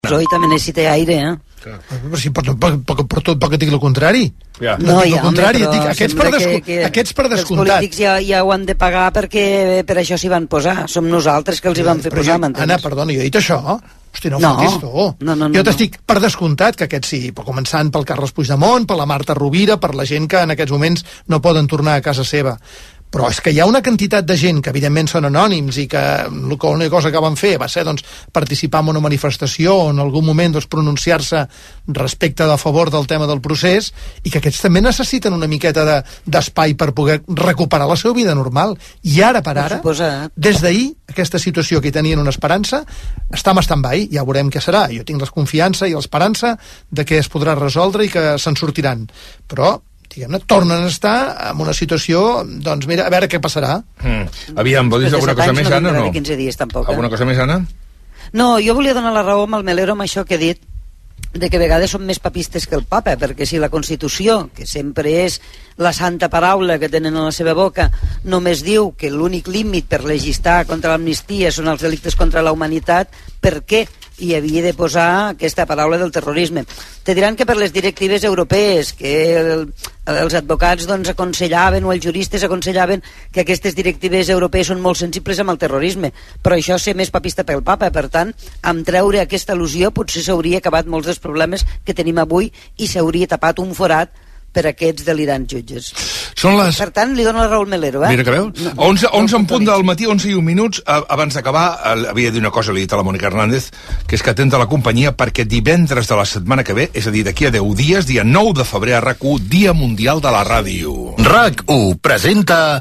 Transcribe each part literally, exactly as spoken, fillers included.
Hoy també necessita aire, eh? Però si per, per, per, per tot perquè dic el contrari. Ja. No, no dic ja, el contrari, home, dic, aquests, per descu... que, que aquests per descomptat. Els polítics ja, ja ho han de pagar perquè per això s'hi van posar. Som nosaltres que els hi van fer posar, m'entens? Anna, perdona, jo he dit això. Hosti, no, no fotis tu. No, no, no, jo t'estic per descomptat que aquest sí, començant pel Carles Puigdemont, per la Marta Rovira, per la gent que en aquests moments no poden tornar a casa seva. Però és que hi ha una quantitat de gent que evidentment són anònims i que l'única cosa que van fer va ser doncs, participar en una manifestació o en algun moment doncs, pronunciar-se respecte a favor del tema del procés i que aquests també necessiten una miqueta de, d'espai per poder recuperar la seva vida normal. I ara per ara, des d'ahir, aquesta situació que hi tenien una esperança està en stand-by, ja veurem què serà. Jo tinc la confiança i l'esperança de que es podrà resoldre i que se'n sortiran. Però diguem-ne, tornen a estar en una situació, doncs mira, a veure què passarà. Mm. Aviam, vol dir alguna cosa més, Anna, o no? quinze dies, tampoc, alguna eh? cosa més, Anna? No, jo volia donar la raó amb el Melero amb això que he dit, de que a vegades són més papistes que el papa, perquè si la Constitució, que sempre és la santa paraula que tenen a la seva boca, només diu que l'únic límit per legislar contra l'amnistia són els delictes contra la humanitat, per què hi havia de posar aquesta paraula del terrorisme? Te diran que per les directives europees, que el, els advocats doncs, aconsellaven, o els juristes aconsellaven que aquestes directives europees són molt sensibles amb el terrorisme, però això ser més papista pel papa, per tant, amb treure aquesta al·lusió potser s'hauria acabat molts dels problemes que tenim avui i s'hauria tapat un forat per aquests delirants jutges. Són les... Per tant, li dono la raó al Melero, eh? Mira que veus. No, onze, onze en punt del matí, onze i un minuts. Abans d'acabar, havia de dir una cosa, li he dit a la Mònica Hernández, que és que atenta la companyia perquè divendres de la setmana que ve, és a dir, d'aquí a deu dies, dia nou de febrer a RAC u, Dia Mundial de la Ràdio. RAC u presenta...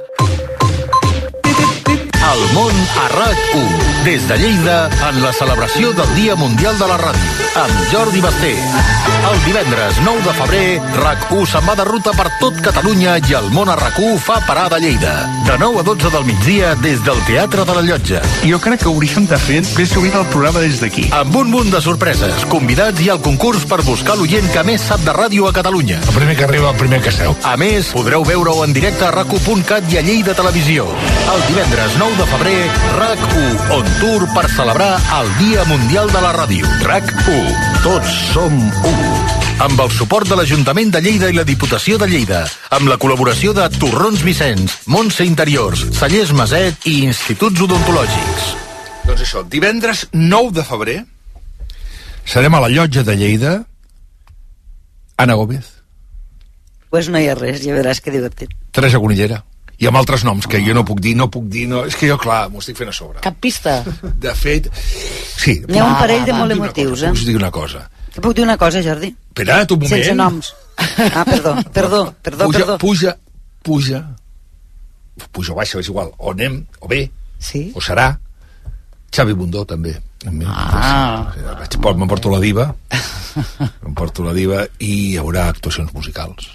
El món a RAC u. Des de Lleida, en la celebració del Dia Mundial de la Ràdio, amb Jordi Basté. El divendres nou de febrer, RAC u se'n va de ruta per tot Catalunya i el món a RAC u fa parada a Lleida. De nou a dotze del migdia, des del Teatre de la Llotja. Jo crec que hauríem de fer més sovint el programa des d'aquí. Amb un munt de sorpreses, convidats i el concurs per buscar l'oient que més sap de ràdio a Catalunya. El primer que arriba, el primer que seu. A més, podreu veure-ho en directe a rac u punt cat i a Lleida Televisió. El divendres nou de febrer, RAC u on tour per celebrar el Dia Mundial de la Ràdio. RAC u. Tots som u. Amb el suport de l'Ajuntament de Lleida i la Diputació de Lleida, amb la col·laboració de Torrons Vicenç, Montse Interiors, Cellers Maset i Instituts Odontològics. Doncs això, divendres nou de febrer serem a la Llotja de Lleida. Anna Gómez. Pues no hi ha res, ja veràs que divertit. Teresa Conillera. I amb altres noms que jo no puc dir, no puc dir, no, és que jo, clar, m'ho estic fent a sobre. Cap pista. De fet, sí. N'hi ha un parell de molt emotius, eh? Puc dir una cosa. Que puc dir una cosa, Jordi? Espera't un moment. Sense noms. Ah, perdó, perdó, perdó, puja, perdó. Puja, puja, puja o baixa, és igual, o anem, o bé, sí? O serà. Xavi Bundó, també. Ah. M'emporto la diva, m'emporto la diva i hi haurà actuacions musicals.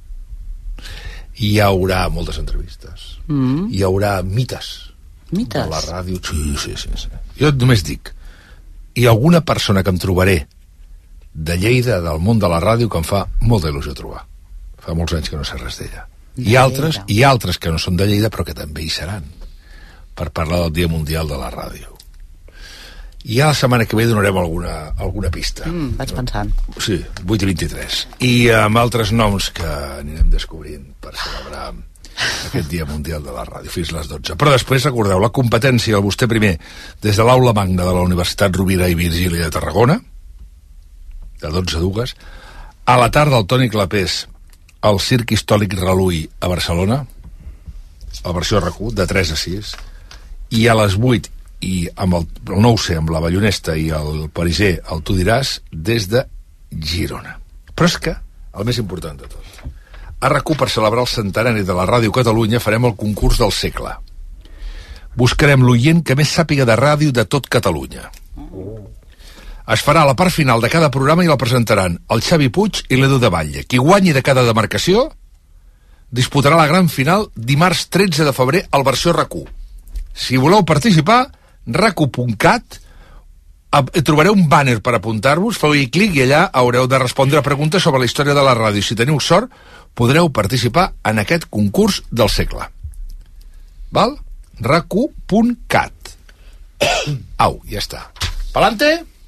Hi haurà moltes entrevistes. Mm. Hi haurà mites. Mites? De la ràdio. Sí, sí, sí, sí. Jo només dic, hi ha alguna persona que em trobaré de Lleida, del món de la ràdio, que em fa molta il·lusió trobar. Fa molts anys que no sé res d'ella. I altres, i altres que no són de Lleida, però que també hi seran, per parlar del Dia Mundial de la Ràdio. I ja la setmana que ve donarem alguna, alguna pista. Mm, vaig pensant. Sí, vuit i vint-i-tres. I amb altres noms que anirem descobrint per celebrar aquest Dia Mundial de la Ràdio, fins a les dotze. Però després, recordeu, la competència del Vostè Primer des de l'Aula Magna de la Universitat Rovira i Virgili de Tarragona, de dotze a dues, a la tarda el Toni Clapés al Circ Històric Relull a Barcelona, la versió RAC u, de tres a sis, i a les vuit i amb el, el nou C, amb la Ballonesta i el Pariser, el Tu diràs, des de Girona. Però és que, el més important de tot, a RAC u, per celebrar el centenari de la Ràdio Catalunya, farem el concurs del segle. Buscarem l'oient que més sàpiga de ràdio de tot Catalunya. Es farà la part final de cada programa i la presentaran el Xavi Puig i l'Edu de Batlle. Qui guanyi de cada demarcació disputarà la gran final dimarts tretze de febrer al versió RAC u. Si voleu participar, rac u punt cat, trobareu un banner per apuntar-vos, feu-hi clic i allà haureu de respondre a preguntes sobre la història de la ràdio. Si teniu sort, podreu participar en aquest concurs del segle. Val? rac u punt cat. Au, ja està. Palante?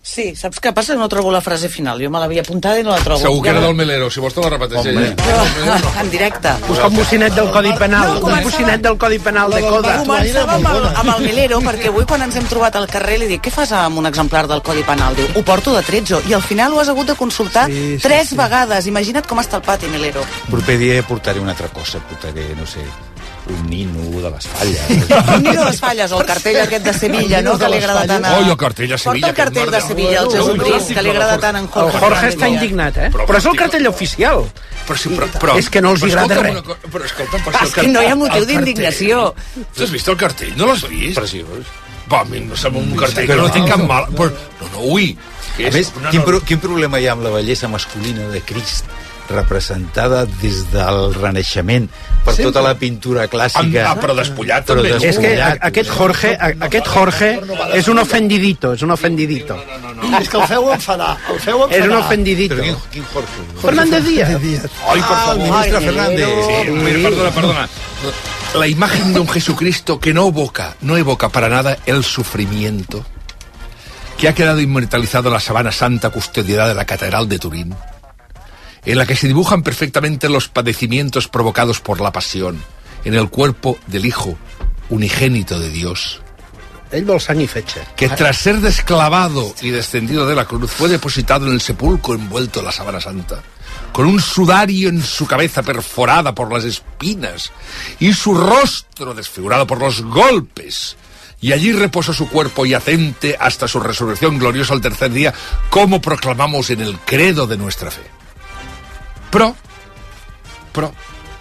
Sí, saps què passa? No trobo la frase final. Jo me l'havia apuntada i no la trobo. Segur que Ja era la- del Melero, si vols te la repeteixo. Però, en directe. Busca un bocinet del Codi Penal, No, un començava- bocinet del Codi Penal de Coda. Començava amb el, amb el Melero, perquè avui quan ens hem trobat al carrer li dic, què fas amb un exemplar del Codi Penal? Diu, ho porto de tretze, i al final ho has hagut de consultar Sí, sí, tres sí. vegades. Imagina't com està el pati, Melero. El proper dia portaré una altra cosa, portaré, no sé, un nino de les falles. Un nino de les falles, o el cartell aquest de Sevilla, no?, que li agrada tant a... Oi, el cartell de Sevilla, Porta el cartell aquest de merda. Sevilla, el Jesucrist, que li agrada tant a en El Jorge. Jorge està indignat, eh? Però és el cartell oficial. Però, sí, però, però, És que no els però agrada escolta'm res. una co- Però escolta'm, per si És que no hi ha motiu d'indignació. Tu has vist el cartell? No l'has vist? Preciós. Va, a mi no sembla un cartell que no té cap mal... Però, no, no, ui. Que A és més, una quin, no- pro, quin problema hi ha amb la bellesa masculina de Crist representada des del Renaixement per Sempre. tota la pintura clàssica? Ah, però despullat, Però també. no? És que Despullat. a- aquest Jorge, a- aquest Jorge és un ofendidito, és un ofendidito. És que el feu enfadar, el feu enfadar. És un ofendidito. Però quin, quin Jorge? Fernández Díaz. Ay, por Ah, el favor. ministre Ay, Fernández. Sí, pero perdona, perdona. La imagen de un Jesucristo que no evoca, no evoca para nada el sufrimiento, que ha quedado inmortalizado en la Sabana Santa custodiada de la Catedral de Turín, en la que se dibujan perfectamente los padecimientos provocados por la pasión en el cuerpo del Hijo unigénito de Dios, Ell vol sang i fetge. que tras ser desclavado y descendido de la cruz fue depositado en el sepulcro envuelto en la sábana santa, con un sudario en su cabeza perforada por las espinas y su rostro desfigurado por los golpes. Y allí reposó su cuerpo yacente hasta su resurrección gloriosa al tercer día, como proclamamos en el credo de nuestra fe. Pro, pro,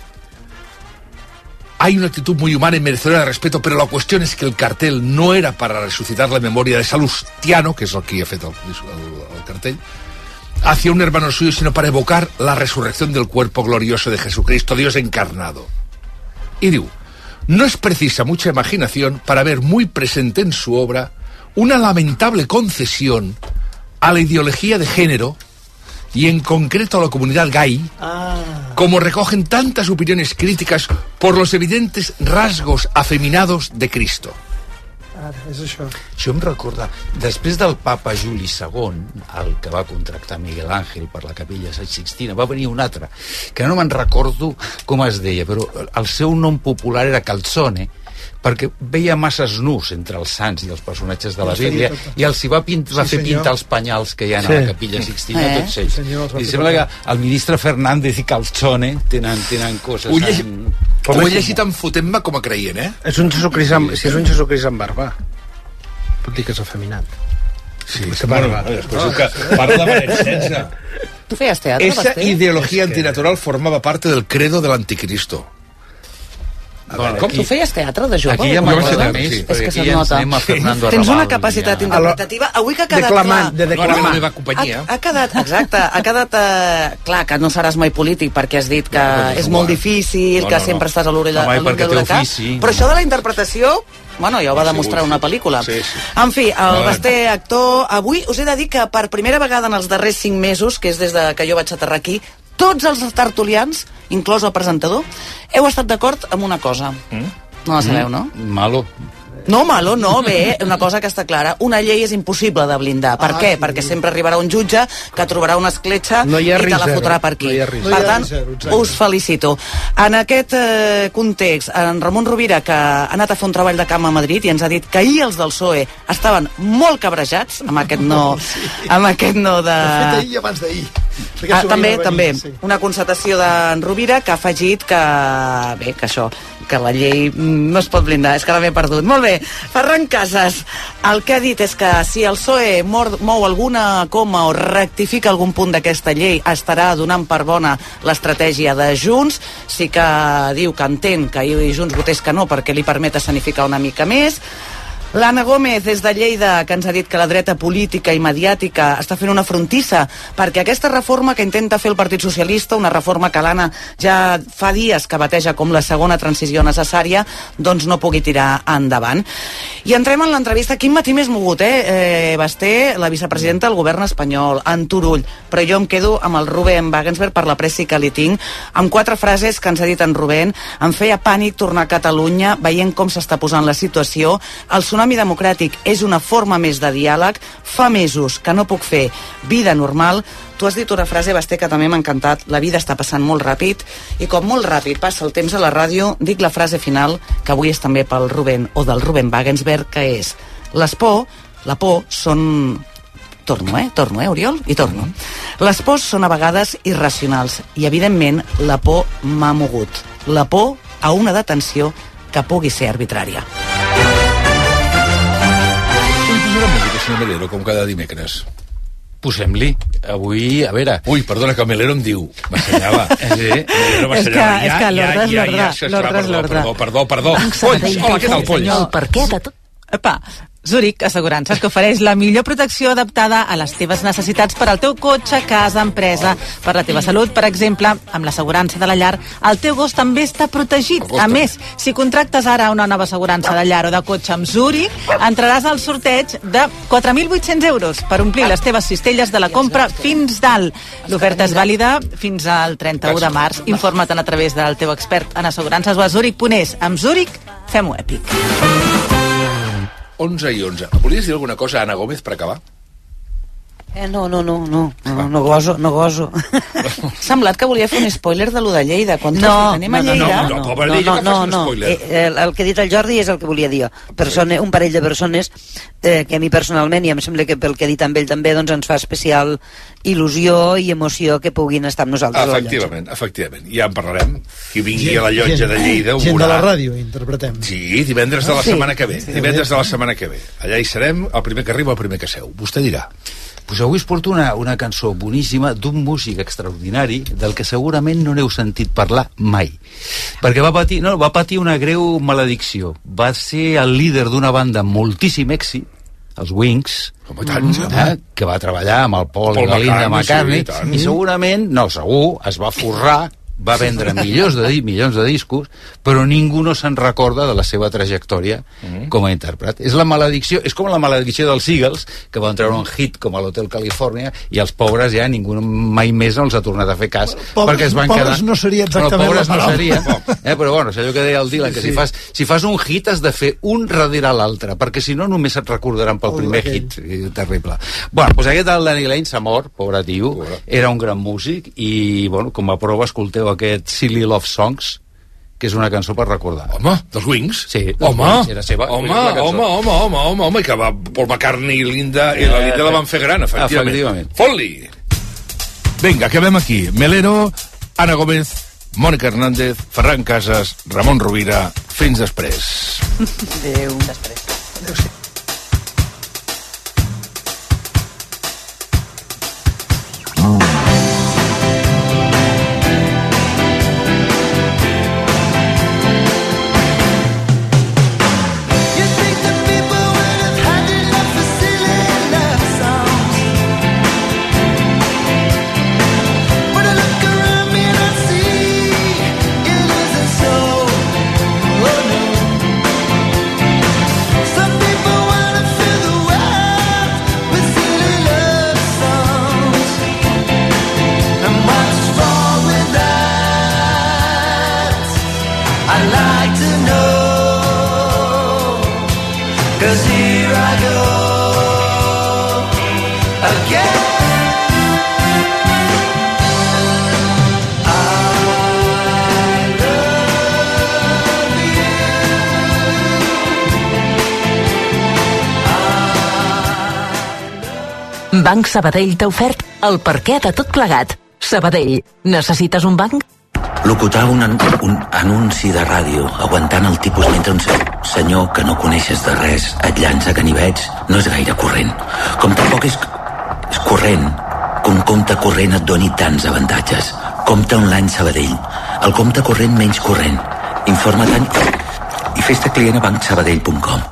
hay una actitud muy humana y merecedora de respeto, pero la cuestión es que el cartel no era para resucitar la memoria de Salustiano, que és el que ha fet el, el, el cartell, hacia un hermano suyo, sino para evocar la resurrección del cuerpo glorioso de Jesucristo, Dios encarnado. Y digo, no es precisa mucha imaginación para ver muy presente en su obra una lamentable concesión a la ideología de género y en concreto a la comunidad gay, como recogen tantas opiniones críticas por los evidentes rasgos afeminados de Cristo. Ara, és això. Això em recorda, després del papa Juli segon, el que va contractar Miguel Ángel per la capella Sant Sixtina, va venir un altre, que no me'n recordo com es deia, però el seu nom popular era Calzone, perquè veia masses nus entre els sants i els personatges de la Bíblia, i els hi va, pint, va Sí, fer senyor. pintar els penyals que hi ha a Sí. la capella Sixtina, Eh? tots ells. Sí, senyor, els va I fer sembla que pintar. el ministre Fernández i Calzone tenen, tenen coses... Ho he llegit, en- ho he llegit en fotent-me com a creient, eh? És un Jesucrist amb, si és un Jesucrist amb barba, pot dir que és afeminat. Sí, Que barba. Després diu que parla de beneficència. Tu feies teatre, Esa Basté? ideología antinatural formaba parte del credo del anticristo. Com? Tu feies teatre de jove? Aquí ja Jo vaig m'agrada fer- més, sí. És perquè que aquí se't ja ens nota. anem a Fernando Tens una Arrabal, capacitat ja. interpretativa. Avui que ha quedat Declamant, clar... de No, era la declamar. meva companyia. Ha, ha quedat, exacte, ha quedat eh, clar que no seràs mai polític perquè has dit que No, és no, molt no. difícil, No, que no, sempre no. estàs a l'orella No, mai a l'ull perquè de té l'huracà. ofici. Però això de la interpretació, bueno, ja ho va demostrar sí, una sí. pel·lícula. Sí, sí. En fi, el Bueno. Basté, actor, avui us he de dir que per primera vegada en els darrers cinc mesos, que és des de que jo vaig aterrar aquí, tots els tertulians, inclòs el presentador, heu estat d'acord amb una cosa. Mm? No la sabeu, no? Malo. No, malo, no, bé, una cosa que està clara. Una llei és impossible de blindar. Per Ah, què? sí. Perquè sempre arribarà un jutge que trobarà una escletxa No hi ha i te la risc fotrà zero. per aquí. No hi ha risc per zero. tant, No hi ha risc zero, exacte. us felicito. En aquest eh, context, en Ramon Rovira, que ha anat a fer un treball de camp a Madrid i ens ha dit que ahir els del P S O E estaven molt cabrejats amb aquest no, amb aquest no de... De fet, ahir i abans d'ahir. Perquè Ah, s'ho també, veia venir, també. sí. Una constatació d'en Rovira que ha afegit que, bé, que això, que la llei mm, no es pot blindar, és que ara m'he perdut. Molt bé, Ferran Casas, el que ha dit és que si el P S O E mor, mou alguna coma o rectifica algun punt d'aquesta llei, estarà donant per bona l'estratègia de Junts. Sí que diu que entén que ahir Junts votés que no perquè li permet escenificar una mica més. L'Anna Gómez, des de Lleida, que ens ha dit que la dreta política i mediàtica està fent una frontissa perquè aquesta reforma que intenta fer el Partit Socialista, una reforma que l'Anna ja fa dies que bateja com la segona transició necessària, doncs no pugui tirar endavant. I entrem en l'entrevista. Quin matí més mogut, eh? eh Basté, la vicepresidenta del govern espanyol, en Turull, però jo em quedo amb el Rubén Wagensberg per la pressi que li tinc, amb quatre frases que ens ha dit en Rubén. Em feia pànic tornar a Catalunya veient com s'està posant la situació. El sonar autonom i democràtic, és una forma més de diàleg. Fa mesos que no puc fer vida normal. Tu has dit una frase, Basté, que també m'ha encantat. La vida està passant molt ràpid, i com molt ràpid passa el temps a la ràdio, dic la frase final, que avui és també pel Rubén, o del Rubén Wagensberg, que és: les por, la por són... Torno, eh? Torno, eh, Oriol? I torno. Les pors són a vegades irracionals, i evidentment la por m'ha mogut. La por a una detenció que pugui ser arbitrària. Ui, posarà música, senyor Melero, com cada dimecres. Posem-li. Avui, a veure... Ui, perdona, que el Melero em diu. M'assenyava. Sí, Melero és que, és que l'ordre és l'ordre. L'ordre és l'ordre. Perdó, perdó, perdó. Polls, hola, què tal, Polls? El per què de tot... Epa, Zurich Assegurances, que ofereix la millor protecció adaptada a les teves necessitats per al teu cotxe, casa, empresa, per la teva salut. Per exemple, amb l'assegurança de la llar, el teu gos també està protegit. A més, si contractes ara una nova assegurança de llar o de cotxe amb Zurich, entraràs al sorteig de quatre mil vuit-cents euros per omplir les teves cistelles de la compra fins dalt. L'oferta és vàlida fins al trenta-u de març. Informa't a través del teu expert en assegurances o a zurich punt es. Amb Zurich, fem-ho èpic. onze i onze. Volies dir alguna cosa, Anna Gómez, per acabar? Eh, no, no, no, no, no, no goso, no goso. Ha semblat que volia fer un spoiler de lo de Lleida. Quan no, anem a no, Lleida... no, no, no, no, no, no, no. Eh, el, el que ha dit el Jordi és el que volia dir. Persone, un parell de persones eh, que a mi personalment, i em sembla que pel que ha dit amb ell també, doncs ens fa especial il·lusió i emoció que puguin estar amb nosaltres. Efectivament, efectivament. Ja en parlarem. Qui vingui a la llotja de Lleida ho gent veurà. De la ràdio, interpretem. Sí, divendres de la Sí. setmana que ve. Divendres de la setmana que ve. Allà hi serem, el primer que arriba, el primer que seu. Vostè dirà. Pues avui us porto una, una cançó boníssima d'un músic extraordinari del que segurament no n'heu sentit parlar mai. Perquè va patir, no, va patir una greu maledicció. Va ser el líder d'una banda amb moltíssim èxit, els Wings, eh, que va treballar amb el Paul, Paul i la Linda McCartney, McCartney, sí, i segurament, no, segur, es va forrar, va vendre milions de, milions de discos, però ningú no se'n recorda de la seva trajectòria mm. com a intèrpret. És la maledicció, és com la maledicció dels Eagles, que van treure un hit com a l'Hotel Califòrnia, i els pobres ja ningú mai més no els ha tornat a fer cas, pobres, perquè es van pobres quedar... no seria exactament no, pobres la no seria, eh, però bueno, és allò que deia el Dylan, que sí. si, fas, si fas un hit has de fer un darrere l'altre, perquè si no només et recordaran pel el primer hit. Terrible. Bueno, doncs aquest el Danny Lane s'ha mort, pobre tio, era un gran músic, i bueno, com a prova escolteu aquest Silly Love Songs, que és una cançó per recordar. Home, dels Wings? Sí. Home, Wings, era seva, home, home, home, home, home, home, i que va Paul McCartney i Linda, i la Linda la van fer gran, efectivament. efectivament. Fot-li! Vinga, acabem aquí. Melero, Anna Gómez, Mònica Hernández, Ferran Casas, Ramon Rovira. Fins després. Adéu. Després. Adéu-siau. Banc Sabadell t'ha ofert el perquè de tot plegat. Sabadell, necessites un banc? Locutar un, an un anunci de ràdio aguantant el tipus mentre un se senyor que no coneixes de res et llança ganivets no és gaire corrent. Com tampoc és, és corrent que un compte corrent et doni tants avantatges. Compte online Sabadell, el compte corrent menys corrent. Informa-te'n i fes-te client a banc sabadell punt com.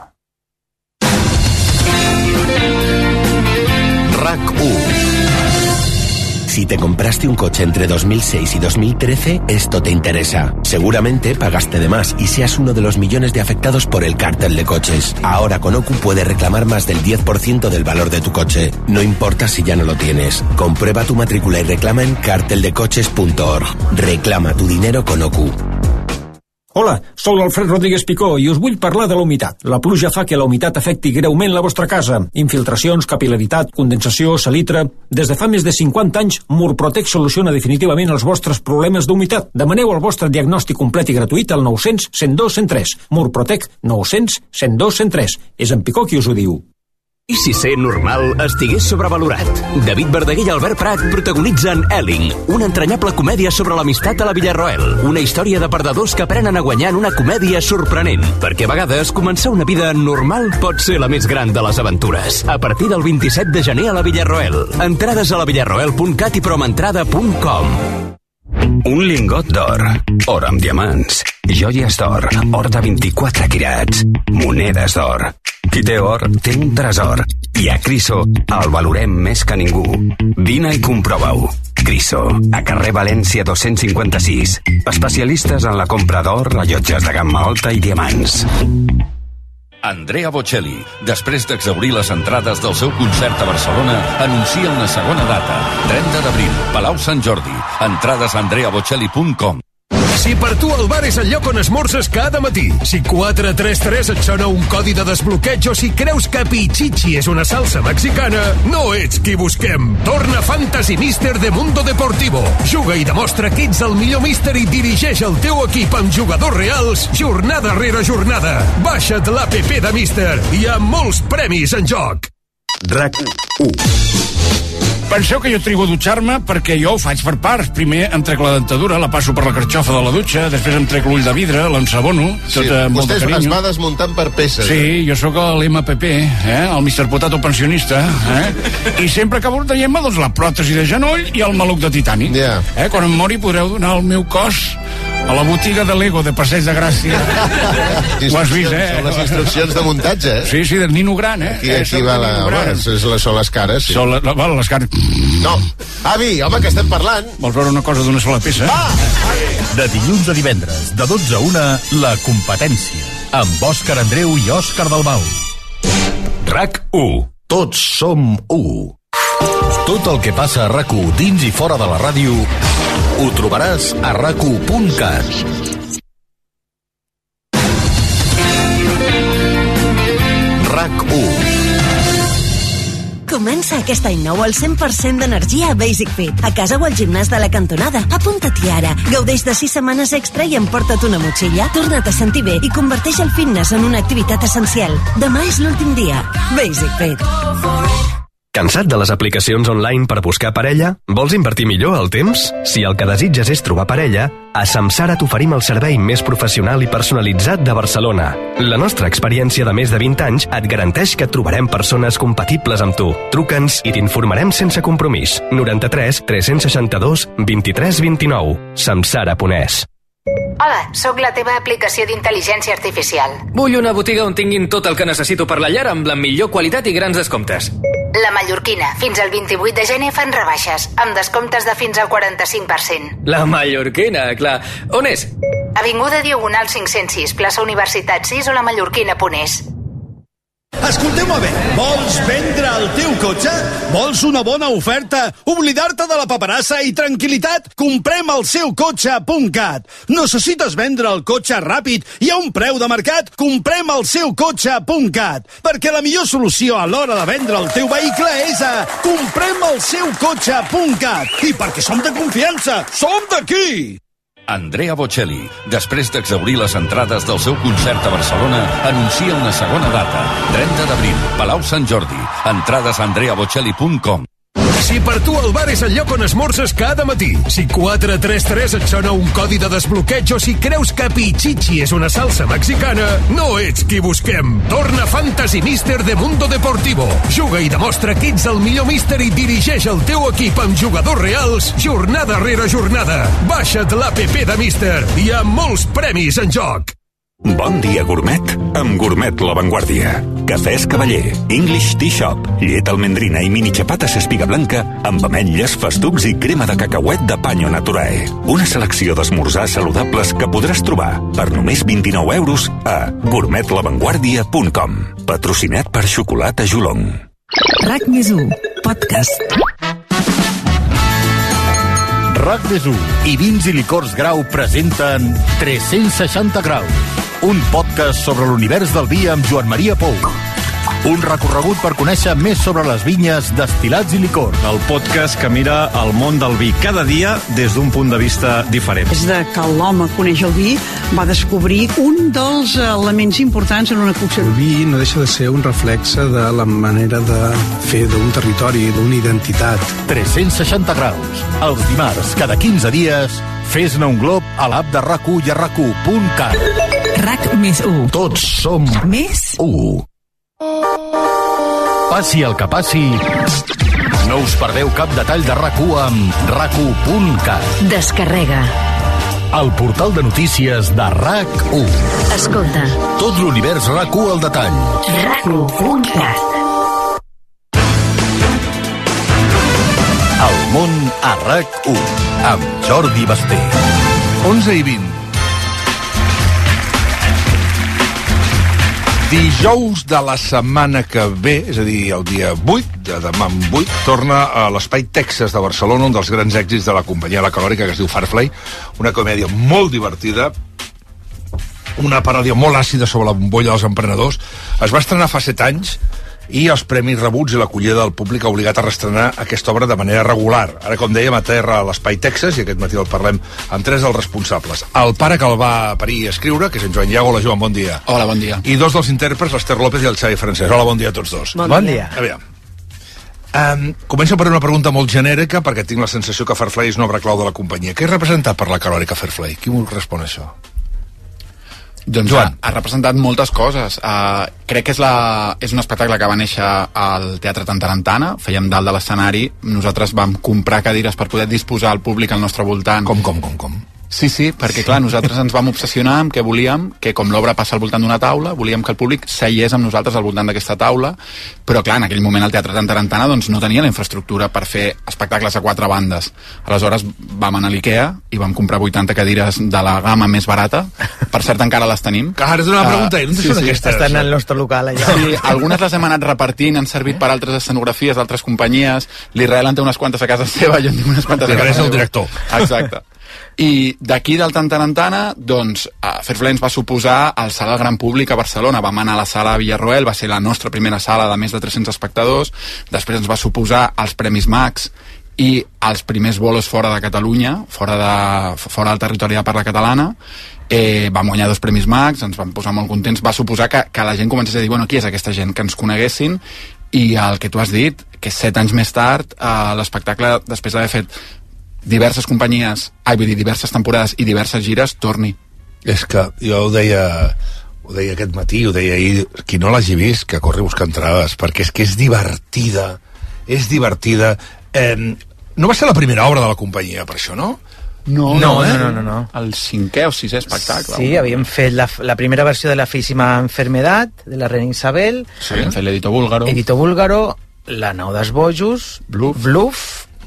RAC u. Si te compraste un coche entre dos mil seis y dos mil trece, esto te interesa. Seguramente pagaste de más y seas uno de los millones de afectados por el cártel de coches. Ahora con Ocu puedes reclamar más del diez por ciento del valor de tu coche. No importa si ya no lo tienes. Comprueba tu matrícula y reclama en cartel de coches punto org. Reclama tu dinero con Ocu. Hola, sóc l'Alfred Rodríguez Picó i us vull parlar de la humitat. La pluja fa que la humitat afecti greument la vostra casa. Infiltracions, capil·laritat, condensació, salitre... Des de fa més de cinquanta anys, Murprotec soluciona definitivament els vostres problemes d'humitat. Demaneu el vostre diagnòstic complet i gratuït al nou cents, cent dos, cent tres. Murprotec nou cents, cent dos, cent tres. És en Picó qui us ho diu. I si ser normal estigués sobrevalorat? David Verdaguer i Albert Prat protagonitzen Elling, una entranyable comèdia sobre l'amistat a la Villarroel. Una història de perdedors que aprenen a guanyar en una comèdia sorprenent. Perquè a vegades començar una vida normal pot ser la més gran de les aventures. A partir del vint-i-set de gener a la Villarroel. Entrades a la villarroel punt cat i promentrada punt com. Un lingot d'or, or amb diamants, joies d'or, or de vint-i-quatre quirats, monedes d'or. Qui té or, té un tresor. I a Criso el valorem més que ningú. Vine i comprova-ho. Criso, a carrer València dos-cents cinquanta-sis. Especialistes en la compra d'or, rellotges de gamma alta i diamants. Andrea Bocelli, després d'exhaurir les entrades del seu concert a Barcelona, anuncia una segona data, trenta d'abril, Palau Sant Jordi. Entrades a andrea bocelli punt com. Si per tu el bar és el lloc on esmorzes cada matí, si quatre tres tres et sona un codi de desbloqueig o si creus que Pichichi és una salsa mexicana, no ets qui busquem. Torna Fantasy Mister de Mundo Deportivo. Juga i demostra que ets el millor míster i dirigeix el teu equip amb jugadors reals jornada rere jornada. Baixa't l'app de Mister. Hi ha molts premis en joc. RAC u. Penseu que jo trigo a dutxar-me perquè jo ho faig per parts. Primer em trec la dentadura, la passo per la carxofa de la dutxa, després em trec l'ull de vidre, l'ensabono, tot sí, amb molt de carinyo. Vostè es va desmuntant per peces. Sí, jo sóc l'M P P, eh? El mister Potato pensionista, eh? I sempre acabo traient-me doncs, la pròtesi de genoll i el maluc de titani. Yeah. Eh? Quan em mori podreu donar el meu cos a la botiga de Lego de Passeig de Gràcia. Ho has vist, eh? Són les instruccions de muntatge, eh? Sí, sí, del Nino Gran, eh? Aquí, aquí va la... Home, són les cares, sí. Són la, les cares. No. Avi, home, que estem parlant. Vols veure una cosa d'una sola peça? Va! De dilluns a divendres, de dotze a una, La Competència, amb Òscar Andreu i Òscar Dalmau. RAC u. Tots som u. Tot el que passa a RAC u dins i fora de la ràdio ho trobaràs a rac u punt cat. RAC u. Comença aquest any nou al cent per cent d'energia a Basic Fit, a casa o al gimnàs de la cantonada. Apunta-t'hi ara. Gaudeix de sis setmanes extra i emporta't una motxilla. Torna't a sentir bé i converteix el fitness en una activitat essencial. Demà és l'últim dia. Basic Fit. Cansat de les aplicacions online per buscar parella? Vols invertir millor el temps? Si el que desitges és trobar parella, a Samsara t'oferim el servei més professional i personalitzat de Barcelona. La nostra experiència de més de vint anys et garanteix que et trobarem persones compatibles amb tu. Truca'ns i t'informarem sense compromís. noranta-tres tres seixanta-dos vint-i-tres vint-i-nou. Samsara punt es. Hola, sóc la teva aplicació d'intel·ligència artificial. Vull una botiga on tinguin tot el que necessito per la llar amb la millor qualitat i grans descomptes. La Mallorquina. Fins al vint-i-vuit de gener fan rebaixes, amb descomptes de fins al quaranta-cinc per cent. La Mallorquina, clar. On és? Avinguda Diagonal cinc-cents sis, plaça Universitat sis o la mallorquina punt es. Escolteu-me bé, vols vendre el teu cotxe? Vols una bona oferta? Oblidar-te de la paperassa i tranquil·litat? Comprem el seu cotxe punt cat. Necessites vendre el cotxe ràpid i a un preu de mercat? Comprem el seu cotxe punt cat. Perquè la millor solució a l'hora de vendre el teu vehicle és a comprem el seu cotxe punt cat. I perquè som de confiança, som d'aquí! Andrea Bocelli, després d'exhaurir les entrades del seu concert a Barcelona, anuncia una segona data, trenta d'abril, Palau Sant Jordi. Entrades a andrea bocelli punt com. Si per tu el bar és el lloc on esmorzes cada matí, si quatre tres tres et sona un codi de desbloqueig o si creus que Pichichi és una salsa mexicana, no ets qui busquem. Torna Fantasy Mister de Mundo Deportivo. Juga i demostra que ets el millor míster i dirigeix el teu equip amb jugadors reals jornada rere jornada. Baixa't l'app de Mister. Hi ha molts premis en joc. Bon dia, gourmet, amb Gourmet La Vanguardia. Cafès Cavaller, English Tea Shop, llet almendrina i mini xapates espiga blanca amb ametlles, festucs i crema de cacauet de Panyo Naturae. Una selecció d'esmorzars saludables que podràs trobar per només vint-i-nou euros a gourmet la vanguardia punt com. Patrocinat per Xocolata Jolong. RAC més u, podcast. RAC més u i Vins i Licors Grau presenten tres-cents seixanta graus, un podcast sobre l'univers del vi amb Joan Maria Pou. Un recorregut per conèixer més sobre les vinyes, destil·lats i licors. El podcast que mira el món del vi cada dia des d'un punt de vista diferent. Des de que l'home coneix el vi, va descobrir un dels elements importants en una cocció. El vi no deixa de ser un reflexe de la manera de fer d'un territori, d'una identitat. tres-cents seixanta graus. Els dimarts, cada quinze dies, fes-ne un glob a l'app de RAC u i a RAC u punt cat. RAC més u. Tots som més u. Passi el que passi, no us perdeu cap detall de RAC u amb RAC u punt cat. Descarrega. El portal de notícies de RAC u. Escolta. Tot l'univers RAC u al detall. RAC u punt cat. El món a RAC u, amb Jordi Basté. onze i vint. Dijous de la setmana que ve, és a dir, el dia vuit, de demà en vuit, torna a l'Espai Texas de Barcelona, un dels grans èxits de la companyia La Calòrica, que es diu Firefly, una comèdia molt divertida, una paròdia molt àcida sobre la bombolla dels emprenedors. Es va estrenar fa set anys i els premis rebuts i l'acollida del públic ha obligat a reestrenar aquesta obra de manera regular. Ara, com dèiem, aterra a l'Espai Texas, i aquest matí el parlem amb tres dels responsables. El pare que el va parir i escriure, que és en Joan Iago. Hola, Joan, bon dia. Hola, bon dia. I dos dels intèrprets, l'Ester López i el Xavi Francesc. Hola, bon dia a tots dos. Bon, bon dia. Aviam. Um, començo per una pregunta molt genèrica, perquè tinc la sensació que Fairfly és una obra clau de la companyia. Què és representat per la Calòrica Fairfly? Qui m'ho respon això? Doncs ha, ha representat moltes coses. Uh, crec que és, la, és un espectacle que va néixer al Teatre Tantarantana. Fèiem dalt de l'escenari. Nosaltres vam comprar cadires per poder disposar al públic al nostre voltant. Com, com, com, com? Sí, sí, perquè clar, nosaltres ens vam obsessionar amb què volíem, que com l'obra passa al voltant d'una taula, volíem que el públic seiés amb nosaltres al voltant d'aquesta taula, però clar, en aquell moment el Teatre Tantarantana doncs, no tenia la infraestructura per fer espectacles a quatre bandes. Aleshores vam anar a l'Ikea i vam comprar vuitanta cadires de la gamma més barata, per cert encara les tenim. Que ara és una pregunta, uh, no sí, sí, aquestes? Estan al nostre local allà. Sí, algunes les hem anat repartint, han servit per altres escenografies d'altres companyies, l'Israel en té unes quantes a casa seva, jo en tinc unes quantes a casa seva. És el director. Exacte. I d'aquí del Tantarantana, doncs, Fairfly ens va suposar alçar al gran públic a Barcelona. Vam anar a la sala Villarroel, va ser la nostra primera sala de més de tres-cents espectadors. Després ens va suposar els Premis Max i els primers bolos fora de Catalunya, fora, de, fora del territori de parla catalana. Eh, vam guanyar dos Premis Max, ens vam posar molt contents. Va suposar que, que la gent comencés a dir, bueno, qui és aquesta gent? Que ens coneguessin. I el que tu has dit, que set anys més tard, eh, l'espectacle, després d'haver fet diverses companyies, ai, vull dir, diverses temporades i diverses gires, torni. És que jo ho deia, ho deia aquest matí, ho deia ahir, qui no l'hagi vist, que corri a buscar entrades, perquè és que és divertida, és divertida. Eh, no va ser la primera obra de la companyia, per això, no? No, no, no, eh? no, no, no. El cinquè o sisè espectacle. Sí, havíem fet la, la primera versió de La feísima enfermedad, de la reina Isabel. Sí, havíem fet l'Edito Búlgaro. Edito Búlgaro, La nau dels bojos, Bluff. Bluff.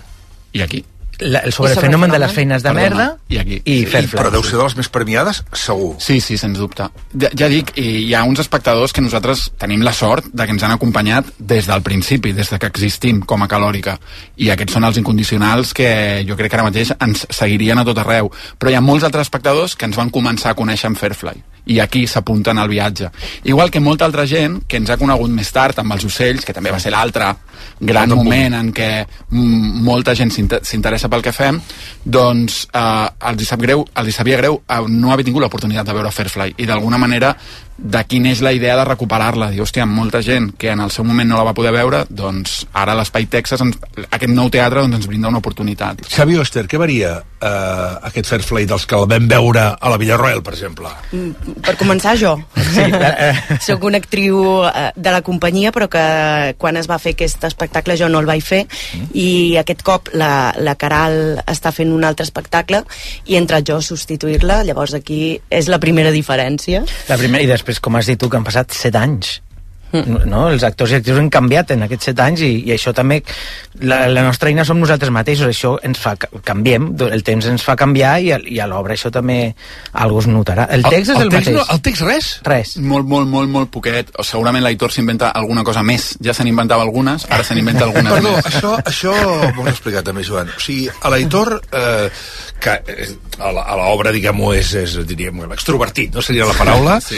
I aquí. La, el sobre el fenomen de les feines de Perdona. merda i, aquí. i sí, Fairfly. Però deu ser de les més premiades, segur. Sí, sí, sens dubte. Ja, ja dic, hi ha uns espectadors que nosaltres tenim la sort de que ens han acompanyat des del principi, des de que existim com a Calòrica, i aquests són els incondicionals que jo crec que ara mateix ens seguirien a tot arreu, però hi ha molts altres espectadors que ens van començar a conèixer amb Fairfly i aquí s'apunten al viatge. Igual que molta altra gent que ens ha conegut més tard amb els ocells, que també va ser l'altre gran no, moment en què mm, molta gent s'interessa pel que fem, doncs eh, els hi sap greu, els hi sabia greu eh, no haver tingut l'oportunitat de veure Fairfly, i d'alguna manera d'aquí neix la idea de recuperar-la. Dir, hòstia, molta gent que en el seu moment no la va poder veure, doncs ara l'Espai Texas, ens, aquest nou teatre, doncs ens brinda una oportunitat. Xavi Oster, què varia eh, aquest Fairfly dels que el vam veure a la Villarroel, per exemple? Per començar, jo. Sí, soc una actriu de la companyia, però que quan es va fer aquest espectacle jo no el vaig fer, mm. i aquest cop la, la Caral està fent un altre espectacle i he entrat jo a substituir-la, llavors aquí és la primera diferència. La primera, i després, com has dit tu, que han passat set anys. no? Els actors i actrius han canviat en aquests set anys i, i això també, la, la nostra eina som nosaltres mateixos, això ens fa, canviem, el temps ens fa canviar i a, i a l'obra això també algú es notarà. El text el, el és el text mateix. No, el text res? Res. Molt, molt, molt, molt poquet. O segurament l'Aitor s'inventa alguna cosa més. Ja se n'inventava algunes, ara se n'inventa algunes Perdó, més. això, això m'ho has explicat també, Joan. O sigui, a l'Aitor, eh, que eh, a l'obra, diguem-ho, és, és, diríem, extrovertit, no seria la paraula, sí.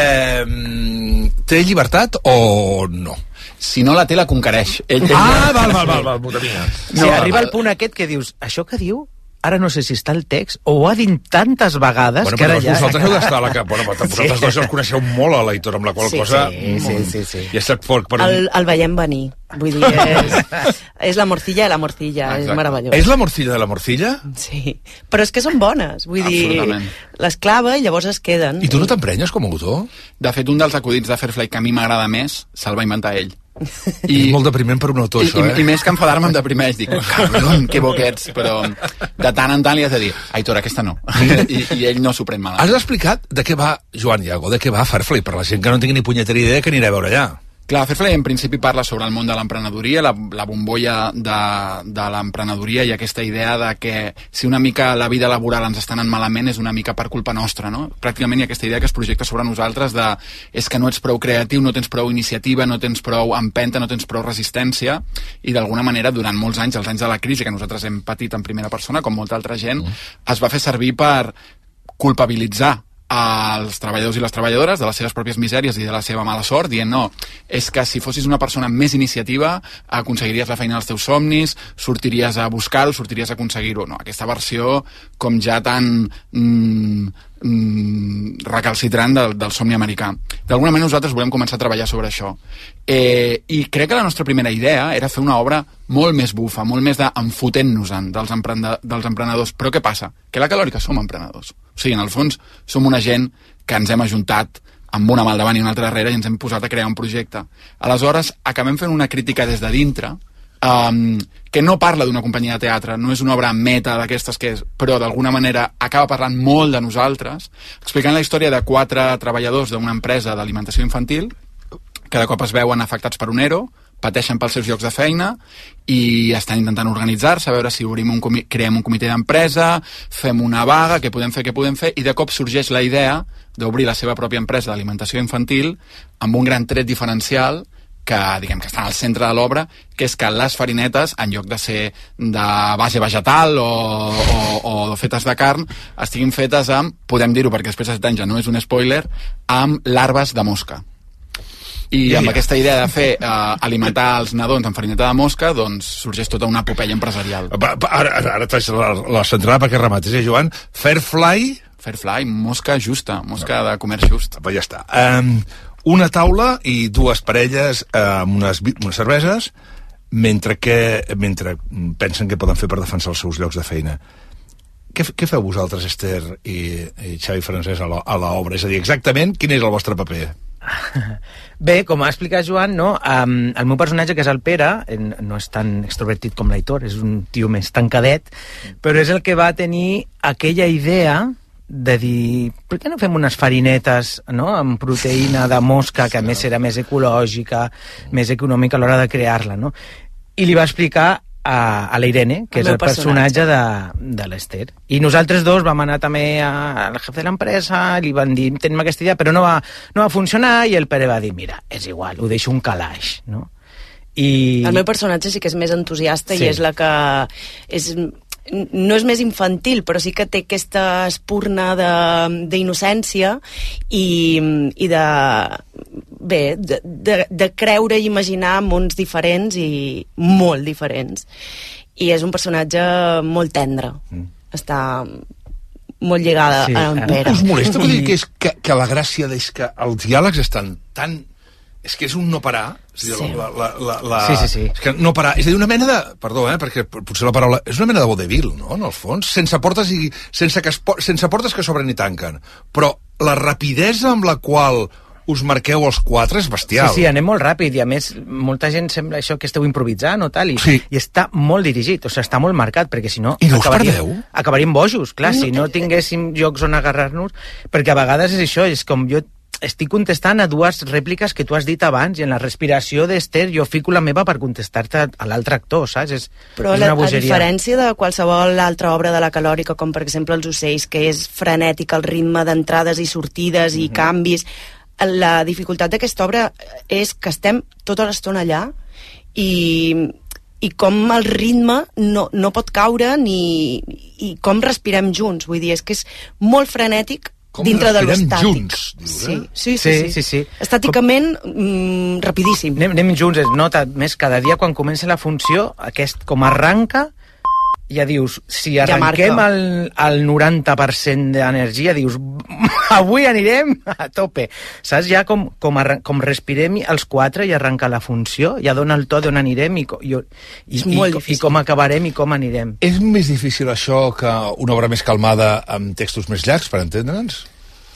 eh, té llibertat o no? Si no la té, la conquereix. Ell, ell ah, val, val, val, val, puta mia. No, sí, arriba el punt aquest que dius, això que diu, ara no sé si està el text, o ho ha dit tantes vegades bueno, que ara ja... Vosaltres heu d'estar a la cap... Bueno, vosaltres sí. dos els coneixeu molt a l'Aitor, amb la qual sí, cosa... Sí, sí, sí, sí. I estat fort per... El, el veiem venir. Vull dir, és, és la morcilla de la morcilla, exacte. És meravellós. És la morcilla de la morcilla? Sí, però és que són bones, vull dir, les clava i llavors es queden. I tu no t'emprenyes com a autor? De fet, un dels acudits de Fairfly que a mi m'agrada més se'l va inventar ell. I, és molt depriment per un autor, i, això, eh? I, i més que enfadar-me em deprimeix, dic, cabron, que bo que ets, però de tant en tant li has de dir, Aitor, aquesta no. I, i ell no s'ho pren mal. Has explicat de què va, Joan Iago, de què va Fairfly, per la gent que no tingui ni punyetera idea que anirà a veure allà. Clar, Fairfly en principi parla sobre el món de l'emprenedoria, la, la bombolla de, de l'emprenedoria i aquesta idea de que si una mica la vida laboral ens està anant malament és una mica per culpa nostra, no? Pràcticament hi ha aquesta idea que es projecta sobre nosaltres de és que no ets prou creatiu, no tens prou iniciativa, no tens prou empenta, no tens prou resistència i d'alguna manera durant molts anys, els anys de la crisi que nosaltres hem patit en primera persona, com molta altra gent, mm. es va fer servir per culpabilitzar als treballadors i les treballadores de les seves pròpies misèries i de la seva mala sort, dient no, és que si fossis una persona amb més iniciativa aconseguiries la feina dels teus somnis, sortiries a buscar-ho, sortiries a aconseguir-ho. No, aquesta versió com ja tan mm, mm, recalcitrant del, del somni americà. D'alguna manera nosaltres volem començar a treballar sobre això. Eh, I crec que la nostra primera idea era fer una obra molt més bufa, molt més d'enfotent-nos-en dels, emprene dels emprenedors. Però què passa? Que a la Calòrica som emprenedors. O sigui, en el fons, som una gent que ens hem ajuntat amb una mà al davant i una altra darrere i ens hem posat a crear un projecte. Aleshores, acabem fent una crítica des de dintre um, que no parla d'una companyia de teatre, no és una obra meta d'aquestes que és, però d'alguna manera acaba parlant molt de nosaltres, explicant la història de quatre treballadors d'una empresa d'alimentació infantil que de cop es veuen afectats per un ERO, pateixen pels seus llocs de feina i estan intentant organitzar-se, a veure si obrim un creem un comitè d'empresa, fem una vaga, què podem fer, què podem fer, i de cop sorgeix la idea d'obrir la seva pròpia empresa d'alimentació infantil amb un gran tret diferencial que, diguem, que està al centre de l'obra, que és que les farinetes, en lloc de ser de base vegetal o, o, o fetes de carn, estiguin fetes amb, podem dir-ho perquè després de set anys ja no és un spoiler, amb larves de mosca. I amb aquesta idea de fer eh, alimentar els nadons amb farineta de mosca, doncs sorgeix tota una epopeia empresarial. Va, va, ara ara, ara t'haig la, la centrada perquè rematis, eh, Joan? Fairfly? Fairfly, mosca justa, mosca no. de comerç just. Va, ja està. Um, una taula i dues parelles uh, amb unes, unes cerveses, mentre que mentre pensen què poden fer per defensar els seus llocs de feina. Què, què feu vosaltres, Esther i, i Xavi Francesc, a l'obra? És a dir, exactament quin és el vostre paper? Bé, com ha explicat Joan, no? Um, el meu personatge, que és el Pere, no és tan extrovertit com l'Aitor, és un tio més tancadet, però és el que va tenir aquella idea de dir, per què no fem unes farinetes, no?, amb proteïna de mosca, que a més serà més ecològica, més econòmica a l'hora de crear-la, no? I li va explicar a, a la Irene, que el és el personatge, personatge de, de l'Esther. I nosaltres dos vam anar també al jefe de l'empresa, li van dir, tenim aquesta idea, però no va, no va funcionar, i el Pere va dir, mira, és igual, ho deixo un calaix, no? I... El meu personatge sí que és més entusiasta, sí. I és la que... És, no és més infantil, però sí que té aquesta espurna d'innocència i, i de... Bé, de, de, de creure i imaginar mons diferents i molt diferents. I és un personatge molt tendre. Mm. Està molt lligada sí, a en Pere. Us molesta dir que, és que, que la gràcia és que els diàlegs estan tan... És que és un no parar. És a dir, sí. La, la, la, la... sí, sí, sí. És que no parar. És a dir, una mena de... Perdó, eh, perquè potser la paraula... És una mena de vodevil, no?, en el fons. Sense portes, i, sense que es, sense portes que s'obren i tanquen. Però la rapidesa amb la qual us marqueu els quatre és bestial. Sí, sí, anem molt ràpid, i a més molta gent sembla això que esteu improvisant o tal, i, sí. i està molt dirigit, o sigui, està molt marcat, perquè si no... I no us acabaríem, perdeu? Acabaríem bojos, clar, no, si no tinguéssim llocs on agarrar-nos, perquè a vegades és això, és com jo estic contestant a dues rèpliques que tu has dit abans, i en la respiració d'Ester jo fico la meva per contestar-te a l'altre actor, saps? És, Però és la, una a bogeria. diferència de qualsevol altra obra de la Calòrica, com per exemple Els ocells, que és frenètic el ritme d'entrades i sortides i Mhm. canvis, la dificultat d'aquesta obra és que estem tota l'estona allà i, i com el ritme no, no pot caure ni, i com respirem junts. Vull dir, és que és molt frenètic Com dintre de respirem l'estàtic. junts, dius, sí, eh? sí, sí, Sí, sí, sí, sí. Estàticament, mm, rapidíssim. Anem, anem junts, es nota més cada dia quan comença la funció, aquest com arranca, ja dius, si Ja arrenquem marca. el, el noranta per cent d'energia, dius, avui anirem a tope. Saps? Ja com, com, arran com respirem els quatre i arrenca la funció, ja dona el to d'on anirem i, co- i, i, És i, molt i, difícil. i com acabarem i com anirem. És més difícil això que una obra més calmada amb textos més llargs, per entendre'ns?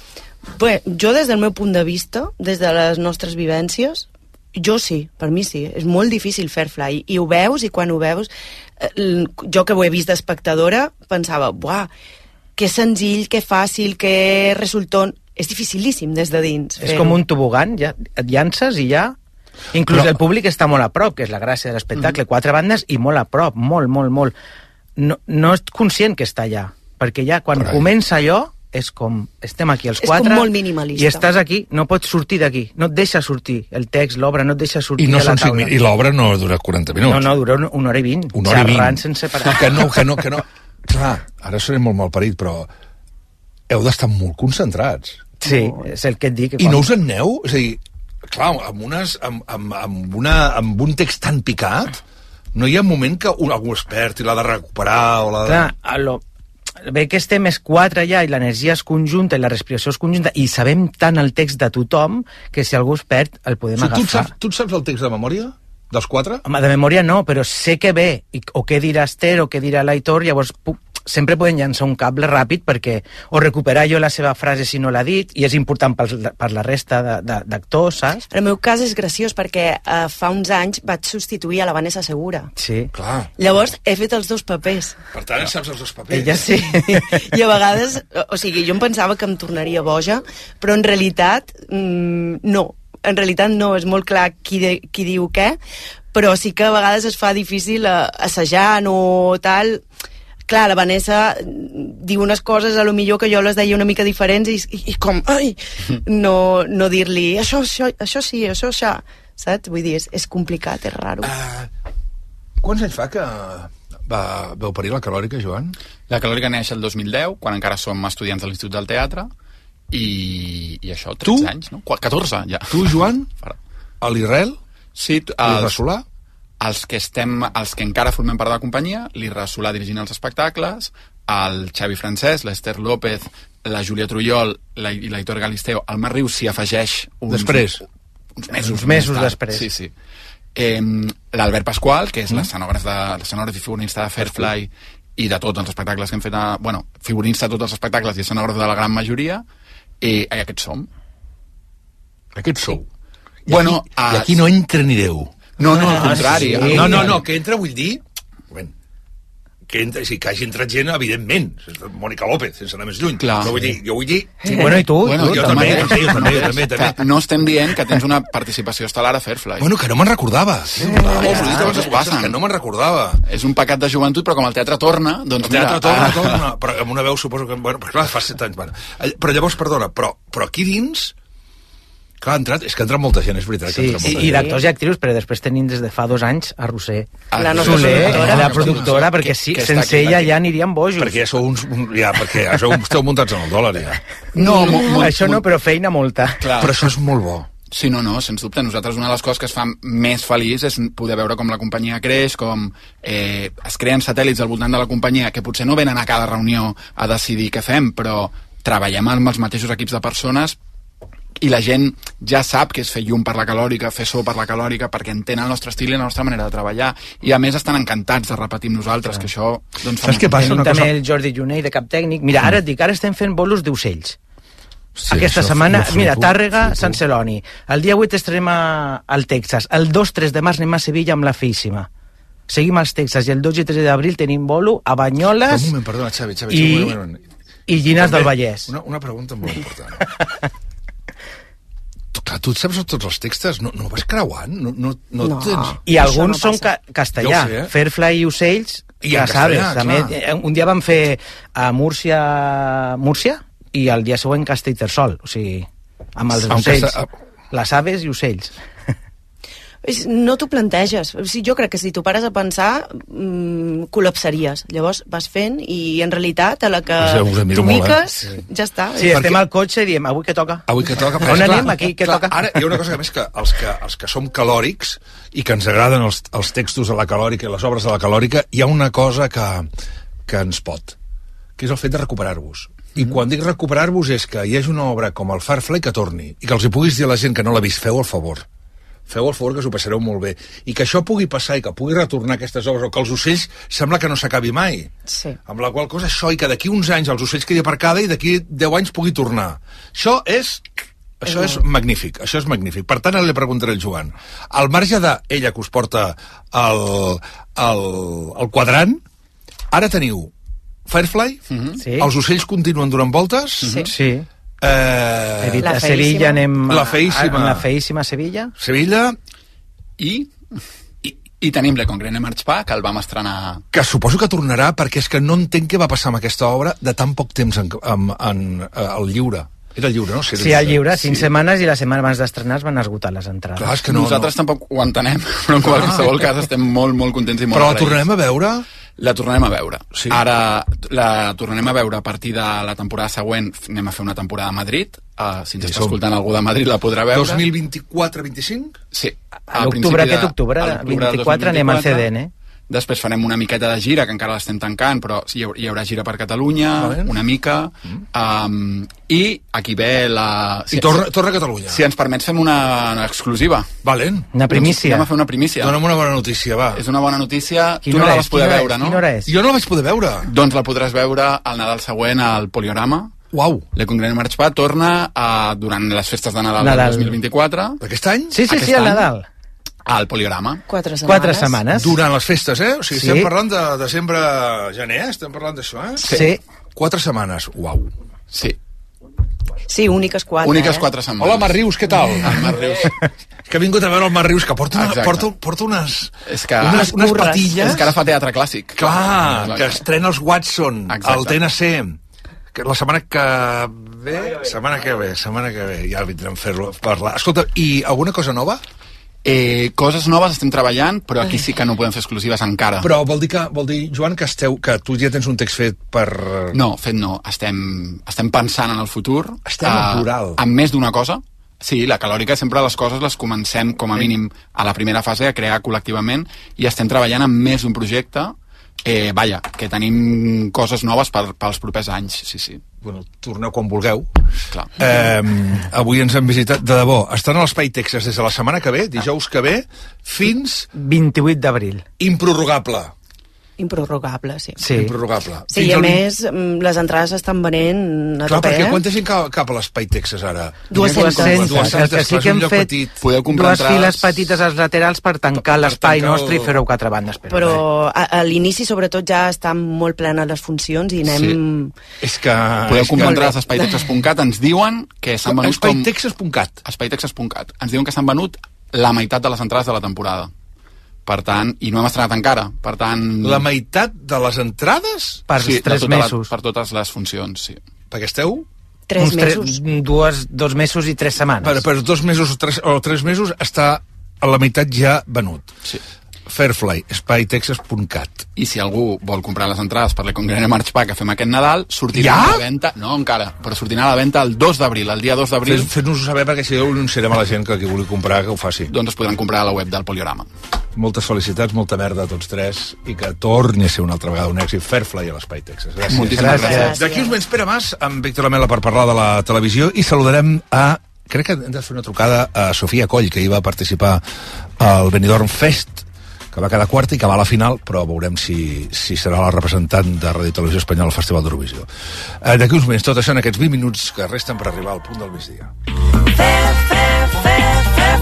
Bé, jo des del meu punt de vista, des de les nostres vivències, jo sí, per mi sí, és molt difícil Fairfly, i ho veus, i quan ho veus, eh, l- jo que ho he vist d'espectadora, pensava, buah, que senzill, que fàcil, que resultón, és dificilíssim des de dins. És com un tobogan, ja et llances i ja... Inclús Però- el públic està molt a prop, que és la gràcia de l'espectacle, Mhm. quatre bandes i molt a prop, molt, molt, molt. No, no és conscient que està allà, perquè ja quan Carai. comença allò és com, estem aquí els És com quatre molt minimalista. i estàs aquí, no pots sortir d'aquí, no et deixa sortir el text, l'obra no et deixa sortir I no de la són cinc taula. minuts. I l'obra no dura quaranta minuts. No, no, dura una, una hora i vint, Una hora i vint. xerrant sense parar. Que no, que no, que no. Clar, ara seré molt malparit, però heu d'estar molt concentrats. Sí, és el que et dic. que I quan- no us en aneu? És a dir, clar, amb, unes, amb, amb, amb, una, amb un text tan picat, no hi ha un moment que un, algú es perd i l'ha de recuperar o l'ha de... Clar, a lo, bé que estem els quatre allà i l'energia és conjunta i la respiració és conjunta i sabem tant el text de tothom que si algú es perd el podem O sigui, tu, et agafar. saps, tu et saps el text de memòria? Dels quatre? Home, de memòria no, però sé que ve, i, o què dirà Esther, o què dirà l'Aitor, llavors puc, sempre podem llançar un cable ràpid perquè o recuperar jo la seva frase si no l'ha dit, i és important per, per la resta de- de- d'actors, saps? En el meu cas és graciós perquè eh, fa uns anys vaig substituir a la Vanessa Segura. Sí. Clar. Llavors he fet els dos papers. Per tant, en saps els dos papers. Ella sí. I a vegades, o sigui, jo em pensava que em tornaria boja, però en realitat mm, no. En realitat no, és molt clar qui, de, qui diu què, però sí que a vegades es fa difícil eh, assajant o tal. Clar, la Vanessa diu unes coses a lo millor que jo les deia una mica diferents i, i, i com, ai, no, no dir-li això, això, això sí, això, això, saps? Vull dir, és, és complicat, és raro. Uh, quants anys fa que va, vau parir la Calòrica, Joan? La Calòrica neix el dos mil deu, quan encara som estudiants de l'Institut del Teatre, i, i això, tretze Tu? anys, no? Qua- catorze, ja. Tu, Joan? A l'Irrel? Sí, t- L'Isra els, Solà? els que estem, els que encara formem part de la companyia, l'Isra Solà dirigint els espectacles, el Xavi Francesc, l'Ester López, la Júlia Trullol la, i l'Aitor Galisteo. El Marc Rius s'hi afegeix uns, Després? uns mesos, Uns mesos més tard. després. Sí, sí. Eh, L'Albert Pasqual, que és mm. l'escenògraf de, l'escenògraf i figurinista de Fairfly i de tots els espectacles que hem fet, a, bueno, figurinista de tots els espectacles i escenògraf de la gran majoria, i, i aquests som. Aquests sou. I, Bueno, aquí, I aquí no entra ni Déu. No, no, al contrari. Sí. al No, no, contrari. no, que entra vull dir... Bueno, que, entra, sí, que hagi entrat gent, evidentment. Mònica López, sense anar més lluny. Clar. No vull dir, jo vull dir... Sí, bueno, i tu? Bueno, jo tu també, mateix. també, jo també, jo també, també. Que no estem dient que tens una participació estel·lar a Fairfly. Bueno, que no me'n recordava. Sí, clar, molts ja, coses coses passen. que no me'n recordava. És un pecat de joventut, però com el teatre torna, doncs El teatre mira... torna, ah, torna, però amb una veu suposo que... Bueno, però clar, fa set anys, bueno. Eh, Però llavors, perdona, però, però aquí dins... Clar, ha entrat, és que entra molta gent, és veritat que Sí, entra i, molta i gent. d'actors i actrius, però després tenim des de fa dos anys a Roser. La nostra Soler, productora. la productora, perquè sí, que està sense aquí, ella aquí. ja aniríem bojos. Perquè ja sou uns... Un, ja, perquè ja sou, esteu muntats en el dòlar, ja. No, mo, mo, Això no, però feina molta. Clar. Però això és molt bo. Sí, no, no, sens dubte. Nosaltres una de les coses que es fa més feliç és poder veure com la companyia creix, com eh, es creen satèl·lits al voltant de la companyia que potser no venen a cada reunió a decidir què fem, però treballem amb els mateixos equips de persones i la gent ja sap que és fer llum per la Calòrica, fer so per la Calòrica, perquè entenen el nostre estil i la nostra manera de treballar. I a més estan encantats de repetir amb nosaltres, que això doncs, fa Saps què passa? Tenim Una també cosa- el Jordi Junell de cap tècnic. Mira, ara et dic, ara estem fent bolos d'ocells. Sí, Aquesta això setmana, flipo, mira, flipo, Tàrrega, flipo. Sant Celoni. El dia vuit estarem a, al Texas. El dos tres de març anem a Sevilla amb la Feíssima. Seguim als Texas i el dos i tres d'abril tenim bolo a Banyoles Un moment, perdona, Xavi, Xavi, i, Xavi, un moment, un moment. i Llinars del També, Vallès. Una, una pregunta molt important. tu et saps tots els textos? No, no vas creuant? No, no, no, No. tens... I alguns són ca castellà. Ja ho sé, eh? Fairfly i ocells, I ja en castellà, sabes. També, clar. eh, un dia vam fer a Múrcia, Múrcia i el dia següent Castellterçol. O sigui, amb els Amb ocells. casta- Les aves i ocells. És- No t'ho planteges. O sigui, jo crec que si t'ho pares a pensar, mmm, col·lapsaries. Llavors vas fent i en realitat a la que Us us admiro molt, eh? t'ubiques, Sí. ja està. Sí, estem al cotxe i diem, avui què toca? Avui que toca... On anem? Aquí, què clar, toca? Ara, hi ha una cosa que més que els que, els que som calòrics i que ens agraden els, els textos de la calòrica i les obres de la calòrica, hi ha una cosa que, que ens pot, que és el fet de recuperar-vos. I Mm. quan dic recuperar-vos és que hi hagi una obra com el Firefly que torni i que els hi puguis dir a la gent que no l'ha vist, feu el favor. Feu el favor, que s'ho passareu molt bé. I que això pugui passar i que pugui retornar aquestes obres, o que els ocells sembla que no s'acabi mai. Sí. Amb la qual cosa això, i que d'aquí uns anys els ocells quedi aparcada i d'aquí deu anys pugui tornar. Això és... Això és magnífic, això és magnífic. Per tant, ara li preguntaré al Joan. Al marge d'ella que us porta el, el, el quadrant, ara teniu Firefly, Mm-hmm. Sí. els ocells continuen donant voltes, Sí. Sí. Eh, A Sevilla anem... La feíssima. A, la feíssima Sevilla. Sevilla. I... I, i tenim Le Congrès March Pa, que el vam estrenar... Que suposo que tornarà, perquè és que no entenc què va passar amb aquesta obra de tan poc temps en, en, en, en el lliure. Era lliure, no? Sí, al lliure, cinc setmanes, i la setmana abans d'estrenar es van esgotar les entrades. Clar, és que no, Nosaltres no. tampoc ho entenem, però en qualsevol cas estem molt, molt contents i molt Però la agraïts. tornarem a veure? La tornarem a veure. Sí. Ara la tornarem a veure a partir de la temporada següent. Anem a fer una temporada a Madrid. Uh, si ens Hi està som. escoltant algú de Madrid la podrà veure. dos mil vint-i-quatre vint-i-cinc? Sí. A l'octubre, aquest octubre, vint-i-quatre, anem al C D N. Després farem una miqueta de gira, que encara l'estem tancant, però sí, hi haurà, hi haurà gira per Catalunya, Vale. una mica, um, i aquí ve la... I torna, torna a Catalunya. Si ens permets, fem una, una exclusiva. Valen. Una primícia. Anem a fer una primícia. Dona'm una bona notícia, va. És una bona notícia. Quina Tu no hora la és? vas poder Quina hora veure, és? no? Quina hora és? Jo no la vaig poder veure. Doncs la podràs veure al Nadal següent al Poliorama. Uau. Le Congrès March Pa torna a, durant les festes de Nadal, Nadal. del dos mil vint-i-quatre. D'aquest any? Sí, sí, Aquest sí, al any. Nadal. Al Poliorama. Quatre setmanes. Quatre setmanes. Durant les festes, eh? O sigui, Sí. estem parlant de desembre-gener, eh? Estem parlant d'això, eh? Sí. Quatre setmanes. Uau. Sí. Sí, úniques quatre. Úniques eh? quatre setmanes. Hola, Mar Rius, què tal? El Mar Rius. És que he vingut a veure el Mar Rius, que porta, una, Exacte. porta, porta unes, És que, unes, unes curres. patilles... és que ara fa teatre clàssic. Clar, que estrena els Watson, Exacte. al T N C, que la setmana que ve, setmana que ve, setmana que ve, ja vindrem a fer-lo, parlar. Escolta, i alguna cosa nova? Eh, coses noves estem treballant, però aquí sí que no podem fer exclusives encara. Però vol dir, que, vol dir Joan, que, esteu, que tu ja tens un text fet per... No, fet no. Estem, estem pensant en el futur. Estem en plural. Amb més d'una cosa. Sí, la calòrica sempre les coses les comencem com a mínim a la primera fase a crear col·lectivament i estem treballant en més d'un projecte. Eh, vaja, que tenim coses noves per, pels propers anys, sí, sí. Bueno, torneu quan vulgueu. Clar. Eh, avui ens han visitat, de debò, estan a l'Espai Texas des de la setmana que ve, dijous que ve, fins... vint-i-vuit d'abril. Improrrogable. Improrrogable, sí. Sí. Improrrogable. Sí, Fins i a al vint- més, mm, les entrades estan venent a Clar, tope, perquè eh? quanta gent cap, cap a l'Espai Texas ara? dues-centes. dues-centes, El que sí clar, és que un hem lloc fet petit. Podeu comprar dues entrades. files petites als laterals per tancar Per l'espai tancar nostre el- i fer-ho quatre bandes. Però, Però a, a l'inici, sobretot, ja estan molt plenes les funcions i anem... És que... Podeu és comprar que... entrades a espai-texas punt cat. Ens diuen que s'han venut com... Espaitexas punt cat. espai-texas punt cat. Ens diuen que s'han venut la meitat de les entrades de la temporada. Per tant, i no hem estrenat encara. Per tant... La meitat de les entrades? Per sí, de tres tota la- mesos. Per totes les funcions, sí. Perquè esteu... Tres Uns tre- mesos. Dues, dos mesos i tres setmanes. Per, per dos mesos o tres, o tres mesos està a la meitat ja venut. Sí. Fairfly, espaitexas punt cat. I si algú vol comprar les entrades per la Congrés March Pa que fem aquest Nadal, sortirà Ja? a la venda... No, encara, però sortirà a la venda el dos d'abril, el dia dos d'abril. Fes-nos-ho saber, perquè si ho anunciarem a la gent que qui vulgui comprar, que ho faci. Doncs es podran comprar a la web del Poliorama. Moltes felicitats, molta merda a tots tres, i que torni a ser una altra vegada un èxit Fairfly a l'Espai Texas. Gràcies. Moltíssimes gràcies. D'aquí uns moments, Pere Mas, amb Víctor Lamela per parlar de la televisió, i saludarem a... Crec que hem de fer una trucada a Sofia Coll, que hi va participar al Benidorm Fest, que va quedar quarta i que va a la final, però veurem si, si serà la representant de Ràdio i Televisió Espanyola al Festival d'Eurovisió. Eh, D'aquí uns moments, tot això en aquests vint minuts que resten per arribar al punt del migdia. Fair, fair, fair, fair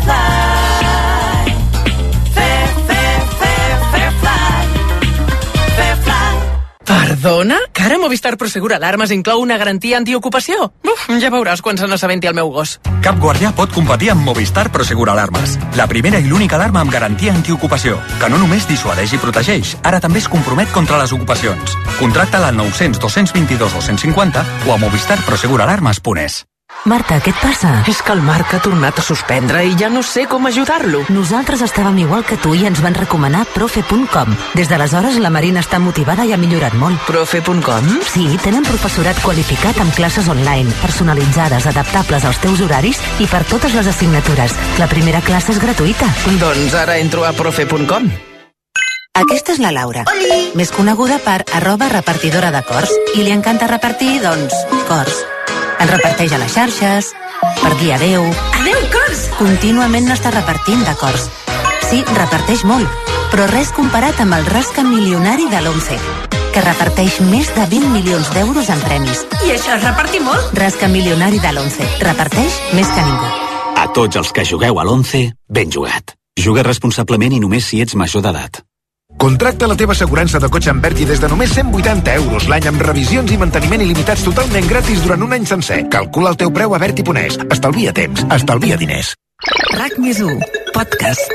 fly. Fair, fair, fair, fair fly. Fair fly. Per Perdona? Que ara Movistar Prosegur Alarmes inclou una garantia antiocupació? Uf, ja veuràs quan se n'assabenti el meu gos. Cap guardià pot competir amb Movistar Prosegur Alarmes. La primera i l'única alarma amb garantia antiocupació, que no només dissuadeix i protegeix, ara també es compromet contra les ocupacions. Contracta-la al nou cents dos cents vint-i-dos dos cents cinquanta o a movistar prosegur alarmes punt es. Marta, què et passa? És que el Marc ha tornat a suspendre i ja no sé com ajudar-lo. Nosaltres estàvem igual que tu i ens van recomanar profe punt com. Des d'aleshores la Marina està motivada i ha millorat molt. profe punt com? Sí, tenen professorat qualificat amb classes online, personalitzades, adaptables als teus horaris i per totes les assignatures. La primera classe és gratuïta. Doncs ara entro a profe punt com. Aquesta és la Laura, Oli. Més coneguda per arroba repartidora de cors. I li encanta repartir, doncs, cors. En reparteix a les xarxes, per dir adeu. Adeu, cors! Contínuament n'està repartint de cors. Sí, reparteix molt, però res comparat amb el rasca milionari de l'Once, que reparteix més de vint milions d'euros en premis. I això és repartir molt? Rasca milionari de l'Once. Reparteix més que ningú. A tots els que jugueu a l'Once, ben jugat. Juga responsablement i només si ets major d'edat. Contracta la teva assegurança de cotxe amb Verdi des de només cent vuitanta euros l'any amb revisions i manteniment il·limitats totalment gratis durant un any sencer. Calcula el teu preu a Verdi punt es. Estalvia temps, estalvia diners. RAC més u, podcast.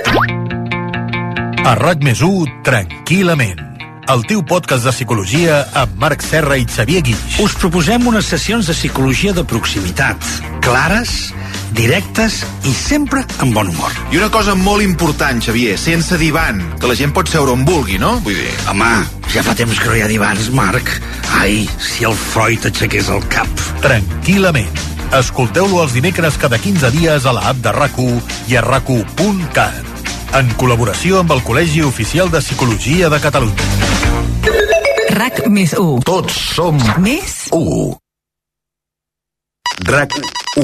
A RAC més u, tranquil·lament. El teu podcast de psicologia amb Marc Serra i Xavier Guix. Us proposem unes sessions de psicologia de proximitat, clares, directes i sempre amb bon humor. I una cosa molt important, Xavier, sense divan, que la gent pot seure on vulgui, no? Vull dir... Home, ja fa temps que no hi ha divans, Marc. Ai, si el Freud aixequés el cap. Tranquil·lament. Escolteu-lo els dimecres cada quinze dies a l'app de RAC u i a rac u punt cat. En col·laboració amb el Col·legi Oficial de Psicologia de Catalunya. RAC més u. Tots som més u. RAC u.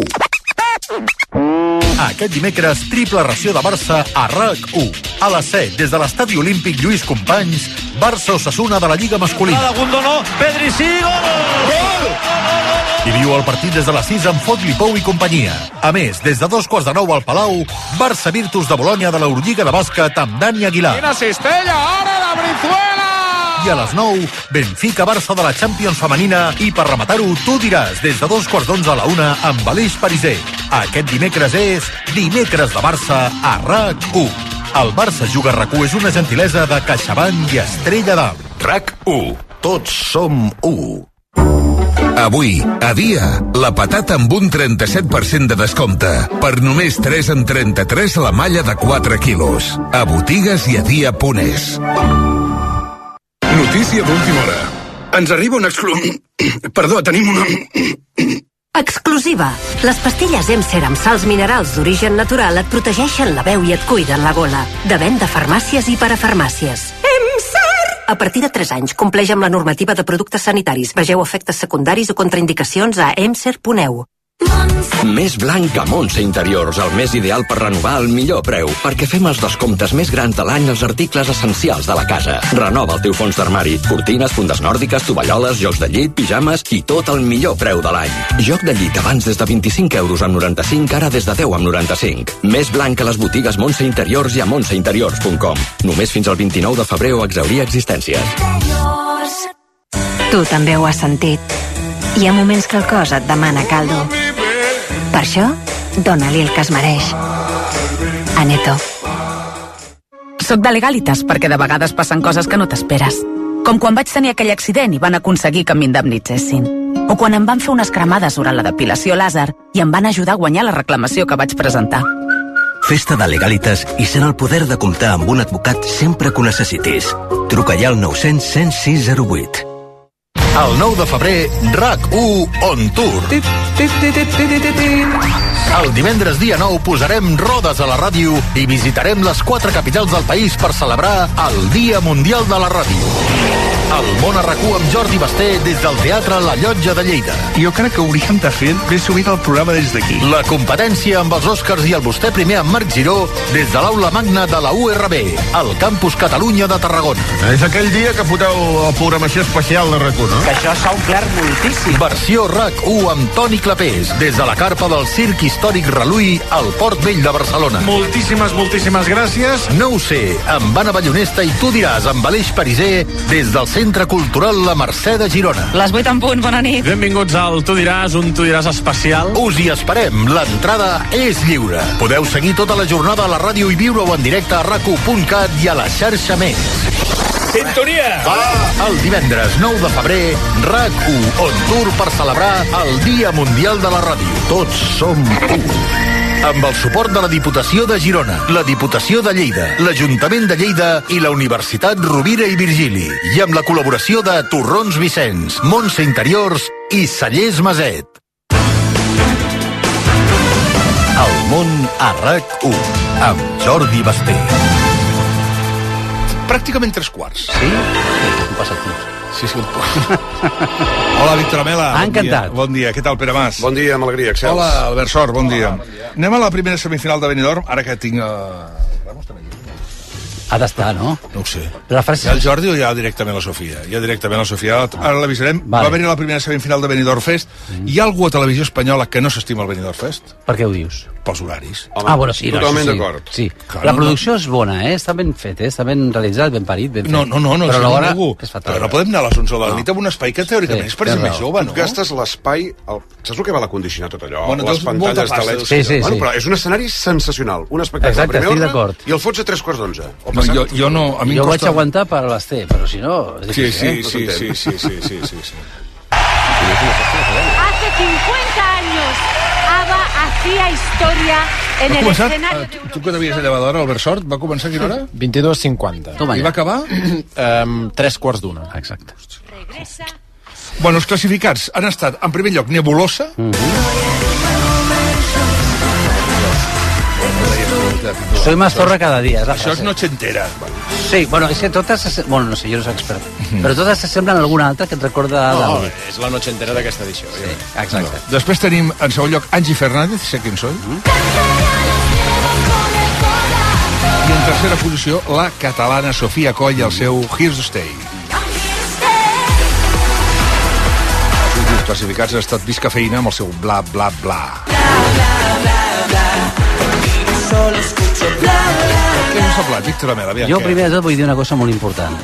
Aquest dimecres, triple ració de Barça a RAC u. A les set, des de l'Estadi Olímpic Lluís Companys, Barça-Osasuna de la Lliga Masculina. no, Pedri sí, gol! Gol! I viu el partit des de les sis amb Fotli Pou i companyia. A més, des de dos quarts de nou al Palau, Barça Virtus de Bologna de l'Eurolliga de bàsquet amb Dani Aguilar. Quina cistella, ara la Brizuela! I a les nou, Benfica-Barça de la Champions femenina i per rematar-ho, tu diràs, des de dos quarts d'onze a la una amb Aleix Pariser. Aquest dimecres és Dimecres de Barça a RAC u. El Barça Juga RAC u és una gentilesa de CaixaBank i Estrella d'Alt. RAC u. Tots som u. Avui, a Dia, la patata amb un trenta-set per cent de descompte. Per només tres en trenta-tres la malla de quatre quilos. A botigues i a dia punt es. Notícia d'última hora. Ens arriba un exclu... Perdó, tenim una... Exclusiva. Les pastilles Emser amb sals minerals d'origen natural et protegeixen la veu i et cuiden la gola. De venda a farmàcies i parafarmàcies. Emser! A partir de tres anys, compleix amb la normativa de productes sanitaris. Vegeu efectes secundaris o contraindicacions a emser punt e u. Més blanc que Montse Interiors, el més ideal per renovar al millor preu, perquè fem els descomptes més grans de l'any als articles essencials de la casa. Renova el teu fons d'armari, cortines, fundes nòrdiques, tovalloles, jocs de llit, pijames i tot el millor preu de l'any. Joc de llit abans des de vint-i-cinc euros amb noranta-cinc, ara des de deu amb noranta-cinc. Més blanc que les botigues Montse Interiors i a montse interiors punt com. Només fins al vint-i-nou de febrer o exhaurir existències. Tu també ho has sentit. Hi ha moments que el cos et demana caldo. Per això, dóna-li el que es mereix. Aneto. Soc de Legalitas perquè de vegades passen coses que no t'esperes. Com quan vaig tenir aquell accident i van aconseguir que m'indemnitzessin. O quan em van fer unes cremades durant la depilació làser i em van ajudar a guanyar la reclamació que vaig presentar. Festa de Legalitas i sent el poder de comptar amb un advocat sempre que ho necessitis. Truca ja al nou cents, cent sis zero vuit. El nou de febrer, RAC u On Tour. El divendres dia nou posarem rodes a la ràdio i visitarem les quatre capitals del país per celebrar el Dia Mundial de la Ràdio. El món a RAC u amb Jordi Basté des del Teatre La Llotja de Lleida. Jo crec que hauríem de fer ben sovint el programa des d'aquí. La competència amb els Oscars i el Vostè primer amb Marc Giró des de l'aula magna de la U R B, al Campus Catalunya de Tarragona. És aquell dia que foteu la programació especial de RAC u, no? Que això s'ha omplert moltíssim. Versió RAC u amb Toni Clapés, des de la carpa del Circ i l'històric Reluí al Port Vell de Barcelona. Moltíssimes, moltíssimes gràcies. No ho sé, amb Anna Ballonesta i tu diràs amb Aleix Pariser des del Centre Cultural La Mercè de Girona. Les vuit en punt, bona nit. Benvinguts al Tu diràs, un Tu diràs especial. Us hi esperem, l'entrada és lliure. Podeu seguir tota la jornada a la ràdio i viure-ho en directe a rac u punt cat i a la xarxa Més. Sintonia! Va! El divendres nou de febrer, RAC u on tour per celebrar el Dia Mundial de la Ràdio. Tots som u. Amb el suport de la Diputació de Girona, la Diputació de Lleida, l'Ajuntament de Lleida i la Universitat Rovira i Virgili. I amb la col·laboració de Torrons Vicenç, Montse Interiors i Cellers Maset. El món a RAC u, amb Jordi Basté. Pràcticament tres quarts. Sí? Ho passa tu. Sí, sí, un poc. Hola, Víctor Amela. Ha encantat. Bon dia, què tal, Pere Mas? Bon dia, amb alegria, Excels. Hola, Albert Sort, bon dia. Bon dia. Anem a la primera semifinal de Benidorm, ara que tinc... Uh... Ha d'estar, no? No ho sé. La frase... Hi ha el Jordi o hi ha directament la Sofia? Hi ha directament la Sofia. Ara l'avisarem. Vale. Va haver-hi la primera semifinal de Benidorm Fest. Mm. Hi ha algú a Televisió Espanyola que no s'estima el Benidorm Fest? Per què ho dius? Pels horaris. Home, ah, bueno, sí. Totalment no, sí, d'acord. Sí. Clar, la no, producció no. és bona, eh? Està ben fet, eh? Està ben realitzat, ben parit, ben fet. No, no, no, no però si l'hora no és fatal. Però no podem anar a les onze de la nit amb un espai que teòricament Sí, és per gent té més raó. jove, no? Tu gastes l'espai... El... Saps el que val a condicionar tot allò? Bueno, les doncs molta pantalles pasta. de L E D. Sí, sí, bueno, sí. però és un escenari sensacional. Un espectacle Exacte, a estic primera d'acord. ordre i el fots a tres quarts d'onze. No, jo, jo no... A mi jo em vaig costa... aguantar per les T, però si no... És Sí, difícil, sí, eh? sí, sí, sí, sí, sí, sí, sí. Hace cincuenta años, ABBA hacía historia en Va el començar, escenario eh, de tu, tu que t'havies de llevar d'hora, Albert Sort, va començar a quina hora? vint-i-dos cinquanta. Toma I ja. va acabar? Um, tres quarts d'una. Exacte. Regresa. Bueno, els classificats han estat, en primer lloc, Nebulosa. Mm -hmm. Soy más zorra cada dia, és la Això frase. és nochentera. Sí, bueno, és que totes... Bueno, no sé, jo no soc expert. Però totes s'assemblen a alguna altra que et recorda... No, d'algú. és la noche entera d'aquesta edició. Sí, exacte. Després tenim, en segon lloc, Angie Fernández, sé quin soy. Mm. I en tercera posició, la catalana Sofia Coll i el seu Here's to Stay. Els últims classificats han estat Visca Feina amb el seu bla, bla, bla. Què us ha semblat, Víctor Amela? Aviam, Jo què? primer de tot vull dir una cosa molt important.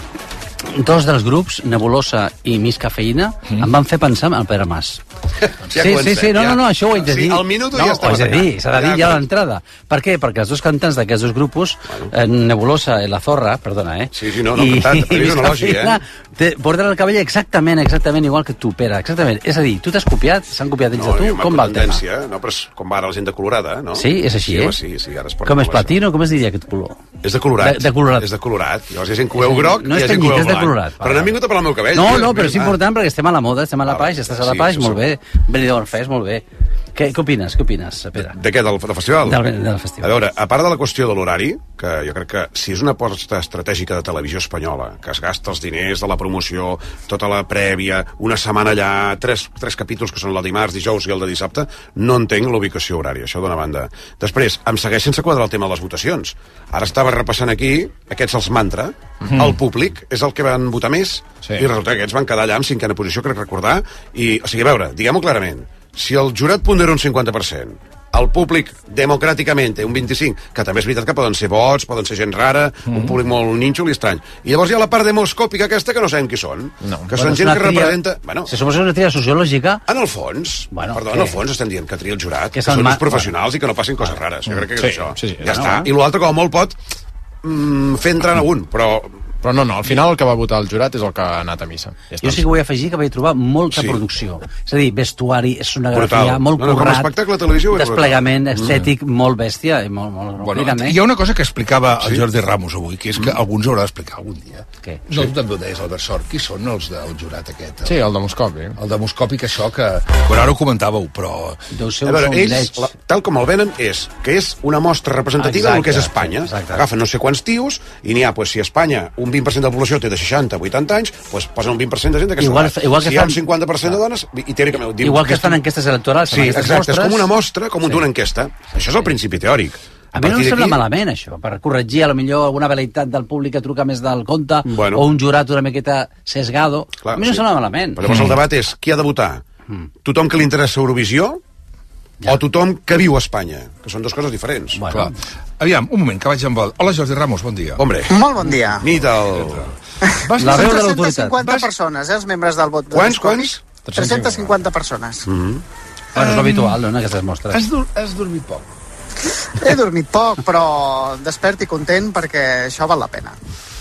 Dos dels grups, Nebulosa i Miss Cafeïna, mm. em van fer pensar en el Pere Mas. Ja sí, comencem, sí, sí, no, ja. no, no, això ho haig de dir. Sí, al minut no, ja estava ho haig de dir, s'ha de dir ja, ja a clar. l'entrada. Per què? Perquè els dos cantants d'aquests dos grupos, eh, Nebulosa i La Zorra, perdona, eh? Sí, sí, no, no, I, cantat, i és un Miss elogi, eh? Cafeïna te porten el cabell exactament, exactament igual que tu, Pere, exactament. És a dir, tu t'has copiat, s'han copiat ells No, de tu, hi ha com va el tema? tendència, no, però és com va ara la gent de colorada, no? Sí, és així, sí, eh? home, Sí, sí, ara es porta Com és color, platino, com es diria aquest color? És de colorat. De, de colorat. És de colorat. Llavors hi ha gent que ho veu groc No i hi és ha gent que ho tenyit, veu és de blanc. colorat. Però no hem vingut a parlar del meu cabell. No, tio. no, però és Ah. important perquè estem a la moda, estem a la Paix, estàs a la Sí, Paix, això molt som. bé. Benidorm Fest, molt bé. Què, què opines? Què opines, Pere? De què, del, del festival? Del, del festival. A veure, a part de la qüestió de l'horari, que jo crec que si és una aposta estratègica de Televisió Espanyola, que es gasta els diners de la promoció, tota la prèvia, una setmana allà, tres, tres capítols que són el dimarts, dijous i el de dissabte, no entenc la ubicació horària, això d'una banda. Després, em segueix sense quadrar el tema de les votacions. Ara estava repassant aquí, aquests els mantra, Mhm. el públic és el que van votar més, Sí. i resulta que aquests van quedar allà en cinquena posició, crec recordar, i, o sigui, a veure, diguem-ho clarament, si el jurat pondera un cinquanta per cent, el públic democràticament té un vint-i-cinc, que també és veritat que poden ser vots, poden ser gent rara, mm. un públic molt nínxol i estrany. I llavors hi ha la part demoscòpica aquesta que no sabem qui són, No. que Bueno, són és gent una que tria- representa... Bueno, Si som una tria sociològica... en el fons, Bueno, perdó, què? en el fons estem dient que tria el jurat, Que que, és el són ma- uns professionals i que no passin coses rares. Jo crec que Sí, és això. sí, sí. Ja No, està. no. I l'altre, com a molt, pot mm, fer entrar a un, però... Però no, no, al final el que va votar el jurat és el que ha anat a missa. Ja està. Jo sí que vull afegir que vaig trobar molta Sí. producció. És a dir, vestuari, escenografia, Brutal. molt No, no, com a currat, espectacle de televisió és desplegament brutal. estètic molt bèstia i molt, molt, molt Bueno, cridant, eh? hi ha una cosa que explicava el Sí? Jordi Ramos avui, que és que algú ens haurà d'explicar algun dia. Què? No, tu també ho deies, Albert Sort. Qui són els del jurat aquest? Sí, el demoscopi. El demoscòpic, això que... Bueno, ara ho comentàveu, però... Deu ser A un veure, ells, sondeig. la, tal com el venen, és que és una mostra representativa del que és Exacte, Espanya. exacte. Agafen no sé quants tios i n'hi ha, pues, si a Espanya un vint per cent de la població té de seixanta a vuitanta anys, pues, posen un vint per cent de gent d'aquesta Igual- edat. igual que si hi ha fan- un cinquanta per cent de dones, i teòricament... diu Igual que que es fan enquestes electorals, Sí, amb aquestes exacte, és mostres. com una mostra, com Sí. una enquesta. Això és el principi teòric. A mi no em partir sembla d'aquí- malament, això, per corregir a lo millor alguna velleitat del públic que truca més del compte, Bueno. o un jurat una miqueta sesgado. Clar, a mi no em sí. sembla malament. Però llavors el debat és qui ha de votar? Mm. Tothom que li interessa Eurovisió ja. o tothom que viu a Espanya, que són dues coses diferents. Bueno. Aviam, un moment, que vaig amb el... Hola, Jordi Ramos, bon dia. Hombre. Molt bon dia. Nit al... La veu de l'autoritat. tres-cents cinquanta persones, eh, els membres del vot. Quants, quants? tres-cents cinquanta persones. Mm -hmm. Bueno, és l'habitual, no?, en aquestes mostres. Has, dur has dormit poc. He dormit poc, però despert i content perquè això val la pena.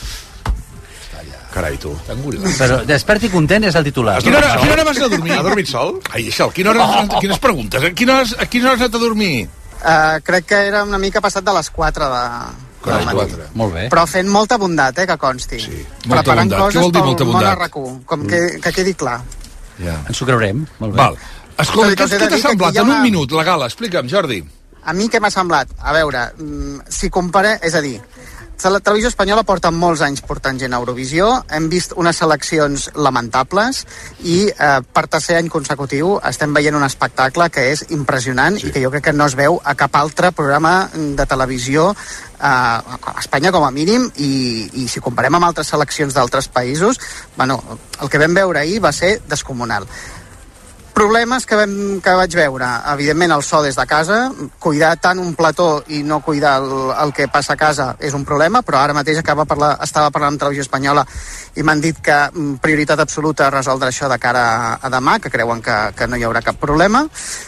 Carai, tu. Però despert i content és el titular. A quina hora, a quina hora vas anar a dormir? Ha dormit sol? Ai, això, a quina hora, oh. quines preguntes? A quina hora, a quina hora has anat a dormir? Uh, crec que era una mica passat de les quatre de... quatre. Molt bé. Però fent molta bondat, eh, que consti. Sí. Preparant bondat. coses Què vol dir molta pel bondat? món arracú, com que, que quedi clar. Ja. Ens ho creurem, molt bé. Val. Escolta, què, què t'ha semblat? En una... un minut, la gala, explica'm, Jordi. A mi què m'ha semblat? A veure, si compare... És a dir, la televisió espanyola porta molts anys portant gent a Eurovisió, hem vist unes seleccions lamentables i eh, per tercer any consecutiu estem veient un espectacle que és impressionant sí. i que jo crec que no es veu a cap altre programa de televisió eh, a Espanya com a mínim, i, i si comparem amb altres seleccions d'altres països, bueno, el que vam veure ahir va ser descomunal. Problemes que, vam, que vaig veure, evidentment el so des de casa, cuidar tant un plató i no cuidar el, el que passa a casa és un problema, però ara mateix acaba parlar, estava parlant amb Televisió Espanyola i m'han dit que prioritat absoluta resoldre això de cara a, a demà, que creuen que, que no hi haurà cap problema.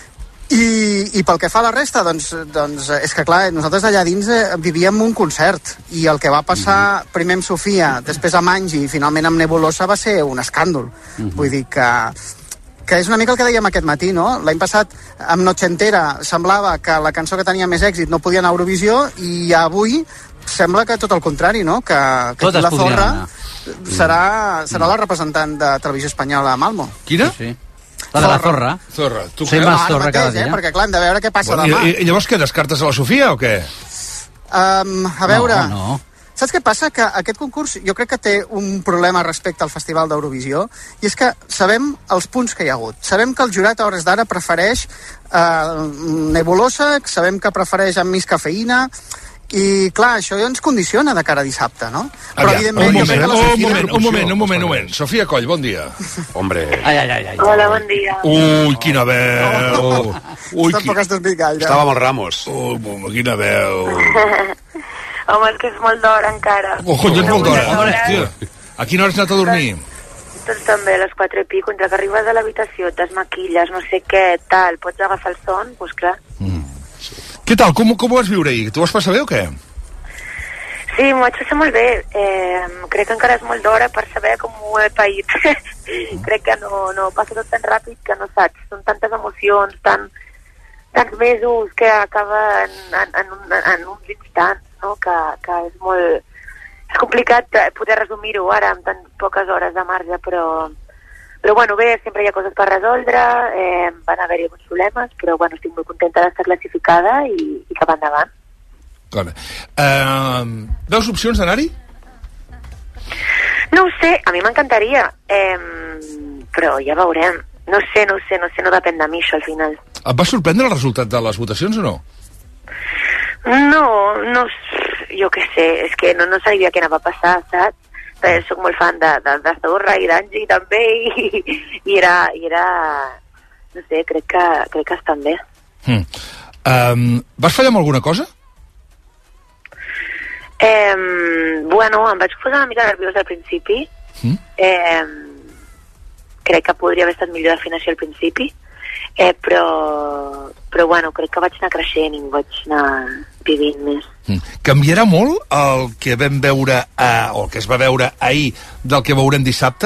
I, i pel que fa a la resta, doncs, doncs és que clar, nosaltres allà dins eh, vivíem un concert, i el que va passar primer amb Sofia, després amb Angie i finalment amb Nebulosa va ser un escàndol. Mm-hmm. Vull dir que que és una mica el que dèiem aquest matí, no? L'any passat, amb Noche Entera, semblava que la cançó que tenia més èxit no podia anar a Eurovisió, i avui sembla que tot el contrari, no? Que, que aquí la Zorra serà, serà la representant de Televisió Espanyola a Malmo. Quina? Sí, sí. La de la Zorra. Zorra. Tu sí, creus? Zorra cada dia. Eh? Perquè clar, hem de veure què passa bueno, demà. I, I llavors què, descartes a la Sofia o què? Um, a veure... No, no. Saps què passa? Que aquest concurs jo crec que té un problema respecte al Festival d'Eurovisió, i és que sabem els punts que hi ha hagut. Sabem que el jurat a hores d'ara prefereix eh, Nebulosa, sabem que prefereix amb més cafeïna, i clar, això ens condiciona de cara a dissabte, no? Però Aviam, evidentment... un moment, Sofia... un moment, un moment, un moment, un moment. Sofia Coll, bon dia. Hombre. Ai, ai, ai, ai. Hola, bon dia. Ui, quina veu. Oh. Ui, Tampoc has dormit gaire. Estava amb el Ramos. Ui, quina veu. Home, és que és molt d'hora encara. Oh, cony, és molt d'hora. Hòstia. A quina hora has anat a dormir? Doncs també a les quatre i pico, entre que arribes a l'habitació, et desmaquilles, no sé què, tal, pots agafar el son, doncs clar. Mm. Sí. Què tal? Com, com ho vas viure ahir? Tu vas passar bé o què? Sí, m'ho vaig passar molt bé. Eh, crec que encara és molt d'hora per saber com ho he paït. Crec que no, no passa tot tan ràpid que no saps. Són tantes emocions, tan, tants mesos que acaben en, en, en, un, en uns instants, no? que, que és molt... És complicat poder resumir-ho ara amb tan poques hores de marge, però, però bueno, bé, sempre hi ha coses per resoldre, eh, van haver-hi alguns problemes, però bueno, estic molt contenta d'estar classificada i, i cap endavant. Clar. Uh, veus opcions d'anar-hi? No ho sé, a mi m'encantaria, eh, però ja veurem. No sé, no sé, no sé, no depèn de mi això al final. Et va sorprendre el resultat de les votacions o no? No, no, jo què sé, és que no, no sabia què anava a passar, saps? Però soc molt fan de, de, de Zorra i d'Angie també, i, i, era, i era, no sé, crec que, crec que estan bé. Hmm. Um, vas fallar amb alguna cosa? Eh, bueno, em vaig posar una mica nerviosa al principi. Mm. Eh, crec que podria haver estat millor d'afinació al principi, eh, però, però bueno, crec que vaig anar creixent i vaig anar vivint més. Mm. Canviarà molt el que vam veure, eh, o el que es va veure ahir del que veurem dissabte?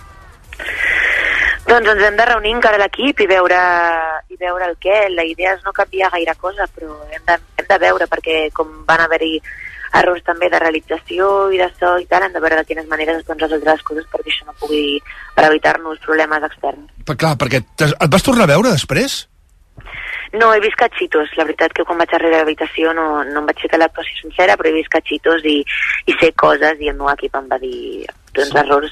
Doncs ens hem de reunir encara l'equip i veure, i veure el què. La idea és no canviar gaire cosa, però hem de, hem de veure, perquè com van haver-hi errors també de realització i de so i tal, hem de veure de quines maneres es poden resoldre les coses perquè això no pugui, per evitar-nos problemes externs. Però clar, perquè et vas tornar a veure després? No, he vist cachitos. La veritat que quan vaig arribar a l'habitació no, no em vaig ficar l'actuació sencera, però he vist cachitos i, i sé coses, i el meu equip em va dir uns errors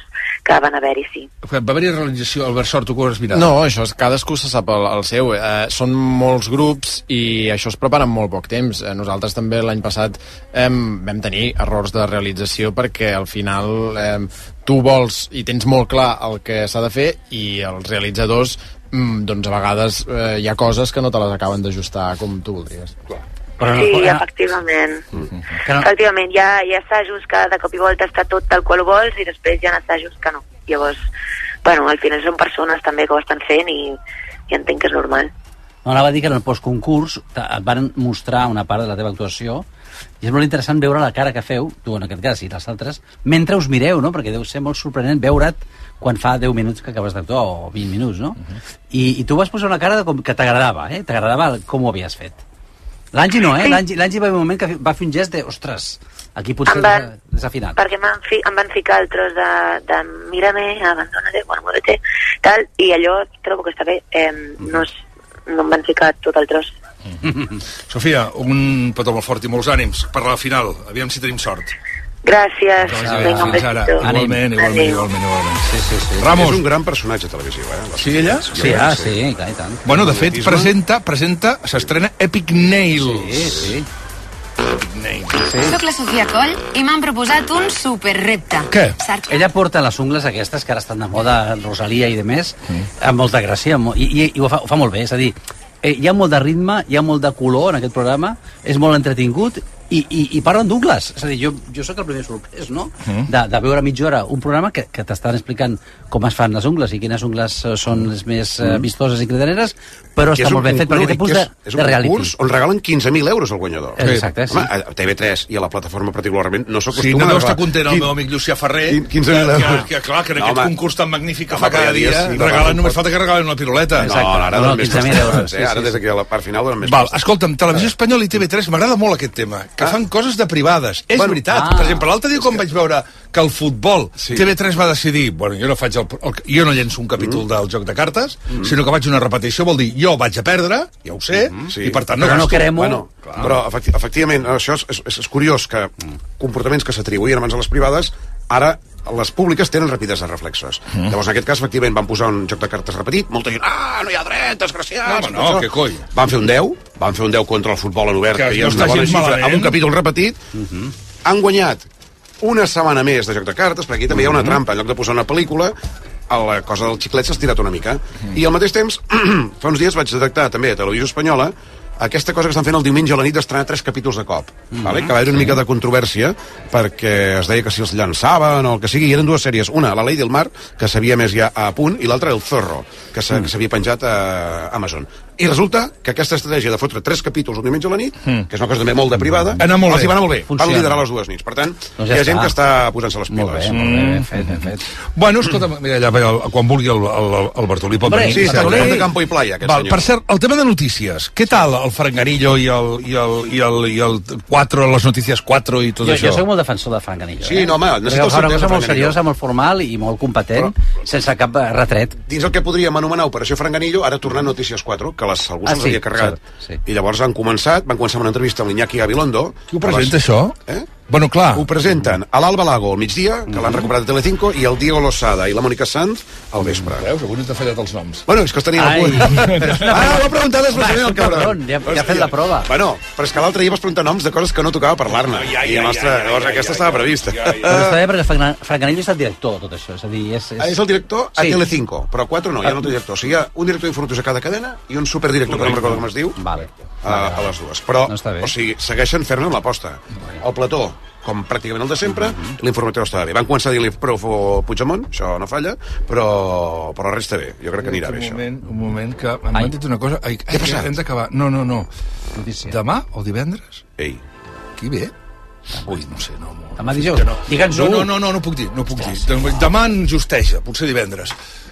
que van haver-hi, sí. Va haver-hi realització, Albert Sort, tu que ho has mirat? No, això és, cadascú se sap el, el seu. Eh, són molts grups i això es prepara en molt poc temps. Eh, nosaltres també l'any passat eh, vam tenir errors de realització perquè al final eh, tu vols i tens molt clar el que s'ha de fer i els realitzadors mm, doncs a vegades eh, hi ha coses que no te les acaben d'ajustar com tu voldries. Clar. Sí, efectivament. Mm-hmm. Efectivament, hi ha, hi ha assajos que de cop i volta està tot tal qual vols i després hi ha assajos que no. Llavors, bueno, al final són persones també que ho estan fent i, i entenc que és normal. No, anava a dir que en el postconcurs et van mostrar una part de la teva actuació i és molt interessant veure la cara que feu, tu en aquest cas i les altres, mentre us mireu, no? Perquè deu ser molt sorprenent veure't quan fa deu minuts que acabes d'actuar, o vint minuts, no? Uh-huh. I, I tu vas posar una cara de com que t'agradava, eh? T'agradava com ho havies fet. L'Angi no, eh? Sí. L'Angi va haver un moment que va fer un gest de, ostres, aquí potser van, desafinat. Perquè fi, em van ficar el tros de, de mírame, abandónate, bueno, muévete, tal, i allò trobo que està bé. Eh, no, es, no em van ficar tot el tros. Mm-hmm. Sofia, un petó molt fort i molts ànims per la final. Aviam si tenim sort. Gràcies. Vinga, un besito. Igualment, igualment, igualment, igualment. Sí, sí, sí. Ramos. És un gran personatge televisiu, eh? Sí, ella? Sí, ah, sí, clar, i tant. Bueno, de fet, presenta, presenta, s'estrena Epic Nails. Sí, sí. Epic Nails. Sí. Soc la Sofia Coll i m'han proposat un superrepte. Què? Ella porta les ungles aquestes, que ara estan de moda, Rosalia i de més, mm. amb molta gràcia, i, i, i ho, fa, ho fa molt bé, és a dir, eh, hi ha molt de ritme, hi ha molt de color en aquest programa, és molt entretingut, i, i, i parlen d'ungles. És a dir, jo, jo sóc el primer sorprès, no? Mm. De, de veure a mitja hora un programa que, que t'estan explicant com es fan les ungles i quines ungles són les més mm. uh, vistoses i cridaneres, però està molt ben fet, perquè té punts de, és de reality. És un concurs on regalen quinze mil euros al guanyador. Exacte, sí. Home, a T V tres i a la plataforma particularment no s'acostuma sí, no a deu estar content el meu amic Llucià Ferrer, quinze mil euros. Que, que, clar, que en no, aquest home, concurs tan magnífic que fa cada dia, sí, regalen, només falta que regalen una piruleta. No, ara no, no, més quinze mil euros. Eh? Ara des d'aquí a la part final donen més. Val, escolta'm, Televisió Espanyola i T V tres m'agrada molt aquest tema, que fan coses de privades. És bueno, veritat. Ah, per exemple, l'altre dia quan vaig veure que el futbol sí. T V tres va decidir, bueno, jo no faig el, el jo no llenço un capítol mm. del joc de cartes, mm. sinó que vaig una repetició, vol dir, jo vaig a perdre, ja ho sé, mm. sí. i per tant no però gasto. No querem bueno, però efecti efectivament, això és, és, és curiós que comportaments que s'atribuïen abans a les privades, ara les públiques tenen rapidesa de reflexos. Mm. Llavors, en aquest cas, efectivament, van posar un joc de cartes repetit, molta gent, ah, no hi ha dret, desgraciats... No, no, què coi? Van fer un deu, van fer un deu contra el futbol en obert, que, que ja és una bona xifra, amb un capítol repetit, mm -hmm. han guanyat una setmana més de joc de cartes, perquè aquí també hi ha una trampa, en lloc de posar una pel·lícula, la cosa del xiclet s'ha estirat una mica. Mm. I al mateix temps, fa uns dies vaig detectar també a Televisió Espanyola aquesta cosa que estan fent el diumenge a la nit d'estrenar tres capítols de cop, mm -hmm. vale? Que va haver una mica de controvèrsia perquè es deia que si els llançaven o el que sigui, i eren dues sèries, una, La Ley del Mar, que s'havia més ja a punt, i l'altra, El Zorro, que s'havia penjat a Amazon. I resulta que aquesta estratègia de fotre tres capítols un diumenge a la nit, mm. que és una cosa també molt de privada, Anar molt els hi va anar molt bé, funciona. Van liderar les dues nits. Per tant, doncs ja hi ha està. gent que està posant-se les piles. Molt bé, molt bé, ben fet, ben fet. Bueno, escolta, mira, allà, el, quan vulgui el, el, el Bartolí pot venir. Sí, està de campo i playa, aquest Val, senyor. Per cert, el tema de notícies, què tal el Franganillo i el, i el, i el, i el quatre, les notícies quatre i tot jo, això? Jo soc molt defensor de Franganillo. Sí, eh? no, home, necessita el seu temps. Una cosa molt Franganillo. seriosa, molt formal i molt competent, però, sense cap retret. Dins el que podríem anomenar Operació Franganillo, ara tornant Notícies quatre, que les, algú se'ls ah, sí, havia carregat. Sí. I llavors han començat, van començar amb una entrevista amb l'Iñaki Gabilondo. Qui ho presenta, les... això? Eh? Bueno, clar. Ho presenten a l'Alba Lago al migdia, que mm -hmm. l'han recuperat de Telecinco, i el Diego Losada i la Mònica Sanz al vespre. Veus, avui no t'ha fallat els noms. Bueno, és que els tenia al punt. Ah, ho ha preguntat després el cabron. Ja, ja ha fet la prova. Bueno, però és que l'altre dia vas preguntar noms de coses que no tocava parlar-ne. Ja, ja, I la nostra, ja, ja, llavors ja, aquesta ja, estava ja, prevista. Ja, ja, ja. Però està bé perquè Franganillo és el director de tot això. És a dir, és, és... és el director a sí. Telecinco, però quatre no, hi ha un altre director. O sigui, hi ha un director d'informatius a cada cadena i un superdirector, que no em recordo com es diu, vale. a, a les dues. Però, no o sigui, segueixen ferme amb l'aposta. El plató, com pràcticament el de sempre, uh -huh. l'informatiu estava bé. Van començar a dir-li prou Puigdemont, això no falla, però, però resta bé. Jo crec que anirà un bé, moment, això. Un moment, que m'han dit una cosa. Ai, ai, ai, hem d'acabar. No, no, no. Notícia. Demà o divendres? Ei. Qui ve? Ui, no sé, no. Demà dijous? No. Digue'ns-ho. No, no, no, no puc dir, no puc dir. Demà en justeja, potser divendres.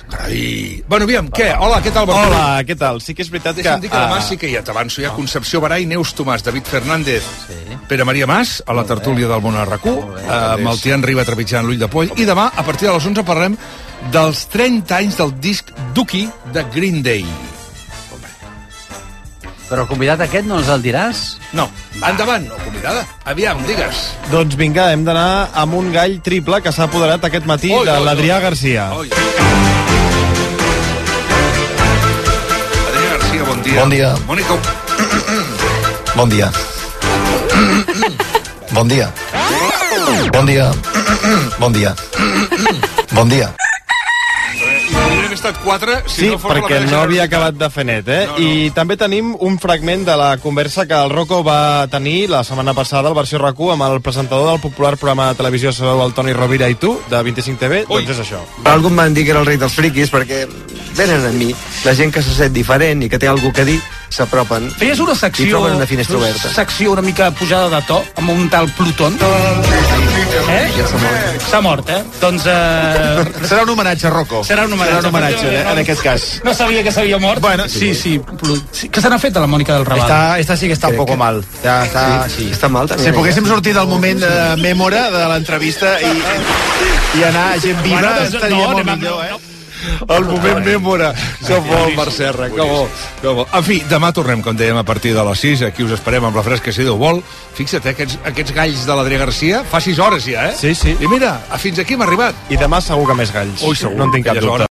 Carai. Bueno, aviam, què? Hola, què tal, Bartolí? Hola, què tal? Sí que és veritat que... Deixa'm dir que demà uh... sí que ja t'avanço, hi ha Concepció Barai, Neus Tomàs, David Fernández, sí. Pere Maria Mas, a la tertúlia del Món a RAC u, amb el Tian Riba trepitjant l'ull de poll, i demà, a partir de les onze, parlarem dels trenta anys del disc Dookie de Green Day. Però el convidat aquest no ens el diràs? No. Endavant, no, convidada. Aviam, digues. Doncs vinga, hem d'anar amb un gall triple que s'ha apoderat aquest matí Oi, de oi, l'Adrià oi. Garcia. Oi. Adrià Garcia, bon dia. Bon dia. Mònica... Bon dia. Bon dia. Bon dia. Bon dia. Bon dia. I podrien haver estat quatre si Sí, no fos perquè la no havia acabat de fer net, eh? No, no. I també tenim un fragment de la conversa que el Rocco va tenir la setmana passada al versió RAC u amb el presentador del popular programa de televisió Sabeu, el Toni Rovira i tu, de vint-i-cinc T V. Doncs és això. Algú em van dir que era el rei dels friquis perquè venen a mi la gent que se sent diferent i que té alguna que dir, s'apropen Feies una secció, i troben una finestra una oberta. secció una mica pujada de to, amb un tal Pluton. Eh? Ja s'ha mort. S'ha mort, eh? Doncs... Eh... Serà un homenatge, Rocco. Serà un homenatge. Serà un homenatge, eh, en aquest cas. No sabia que s'havia mort. Bueno, sí, sí. Plu- sí. Què se n'ha fet a la Mònica del Raval? Esta, esta sí que està un poco mal. Ja està, sí. Està mal, també. Si poguéssim sortir del moment de mèmora de l'entrevista i, i anar a gent viva, Bueno, doncs, estaria no, molt anem a- millor, eh? El moment mèmora. Que bo, Mercè Serra, que bo, que bo. En fi, demà tornem, com dèiem, a partir de les sis. Aquí us esperem amb la fresca, si Déu vol. Fixa't, eh, aquests, aquests galls de l'Adrià Garcia, fa sis hores ja, eh? Sí, sí. I mira, fins aquí hem arribat. I demà segur que més galls. Ui, segur, no en tinc cap aquelles dubte. hores.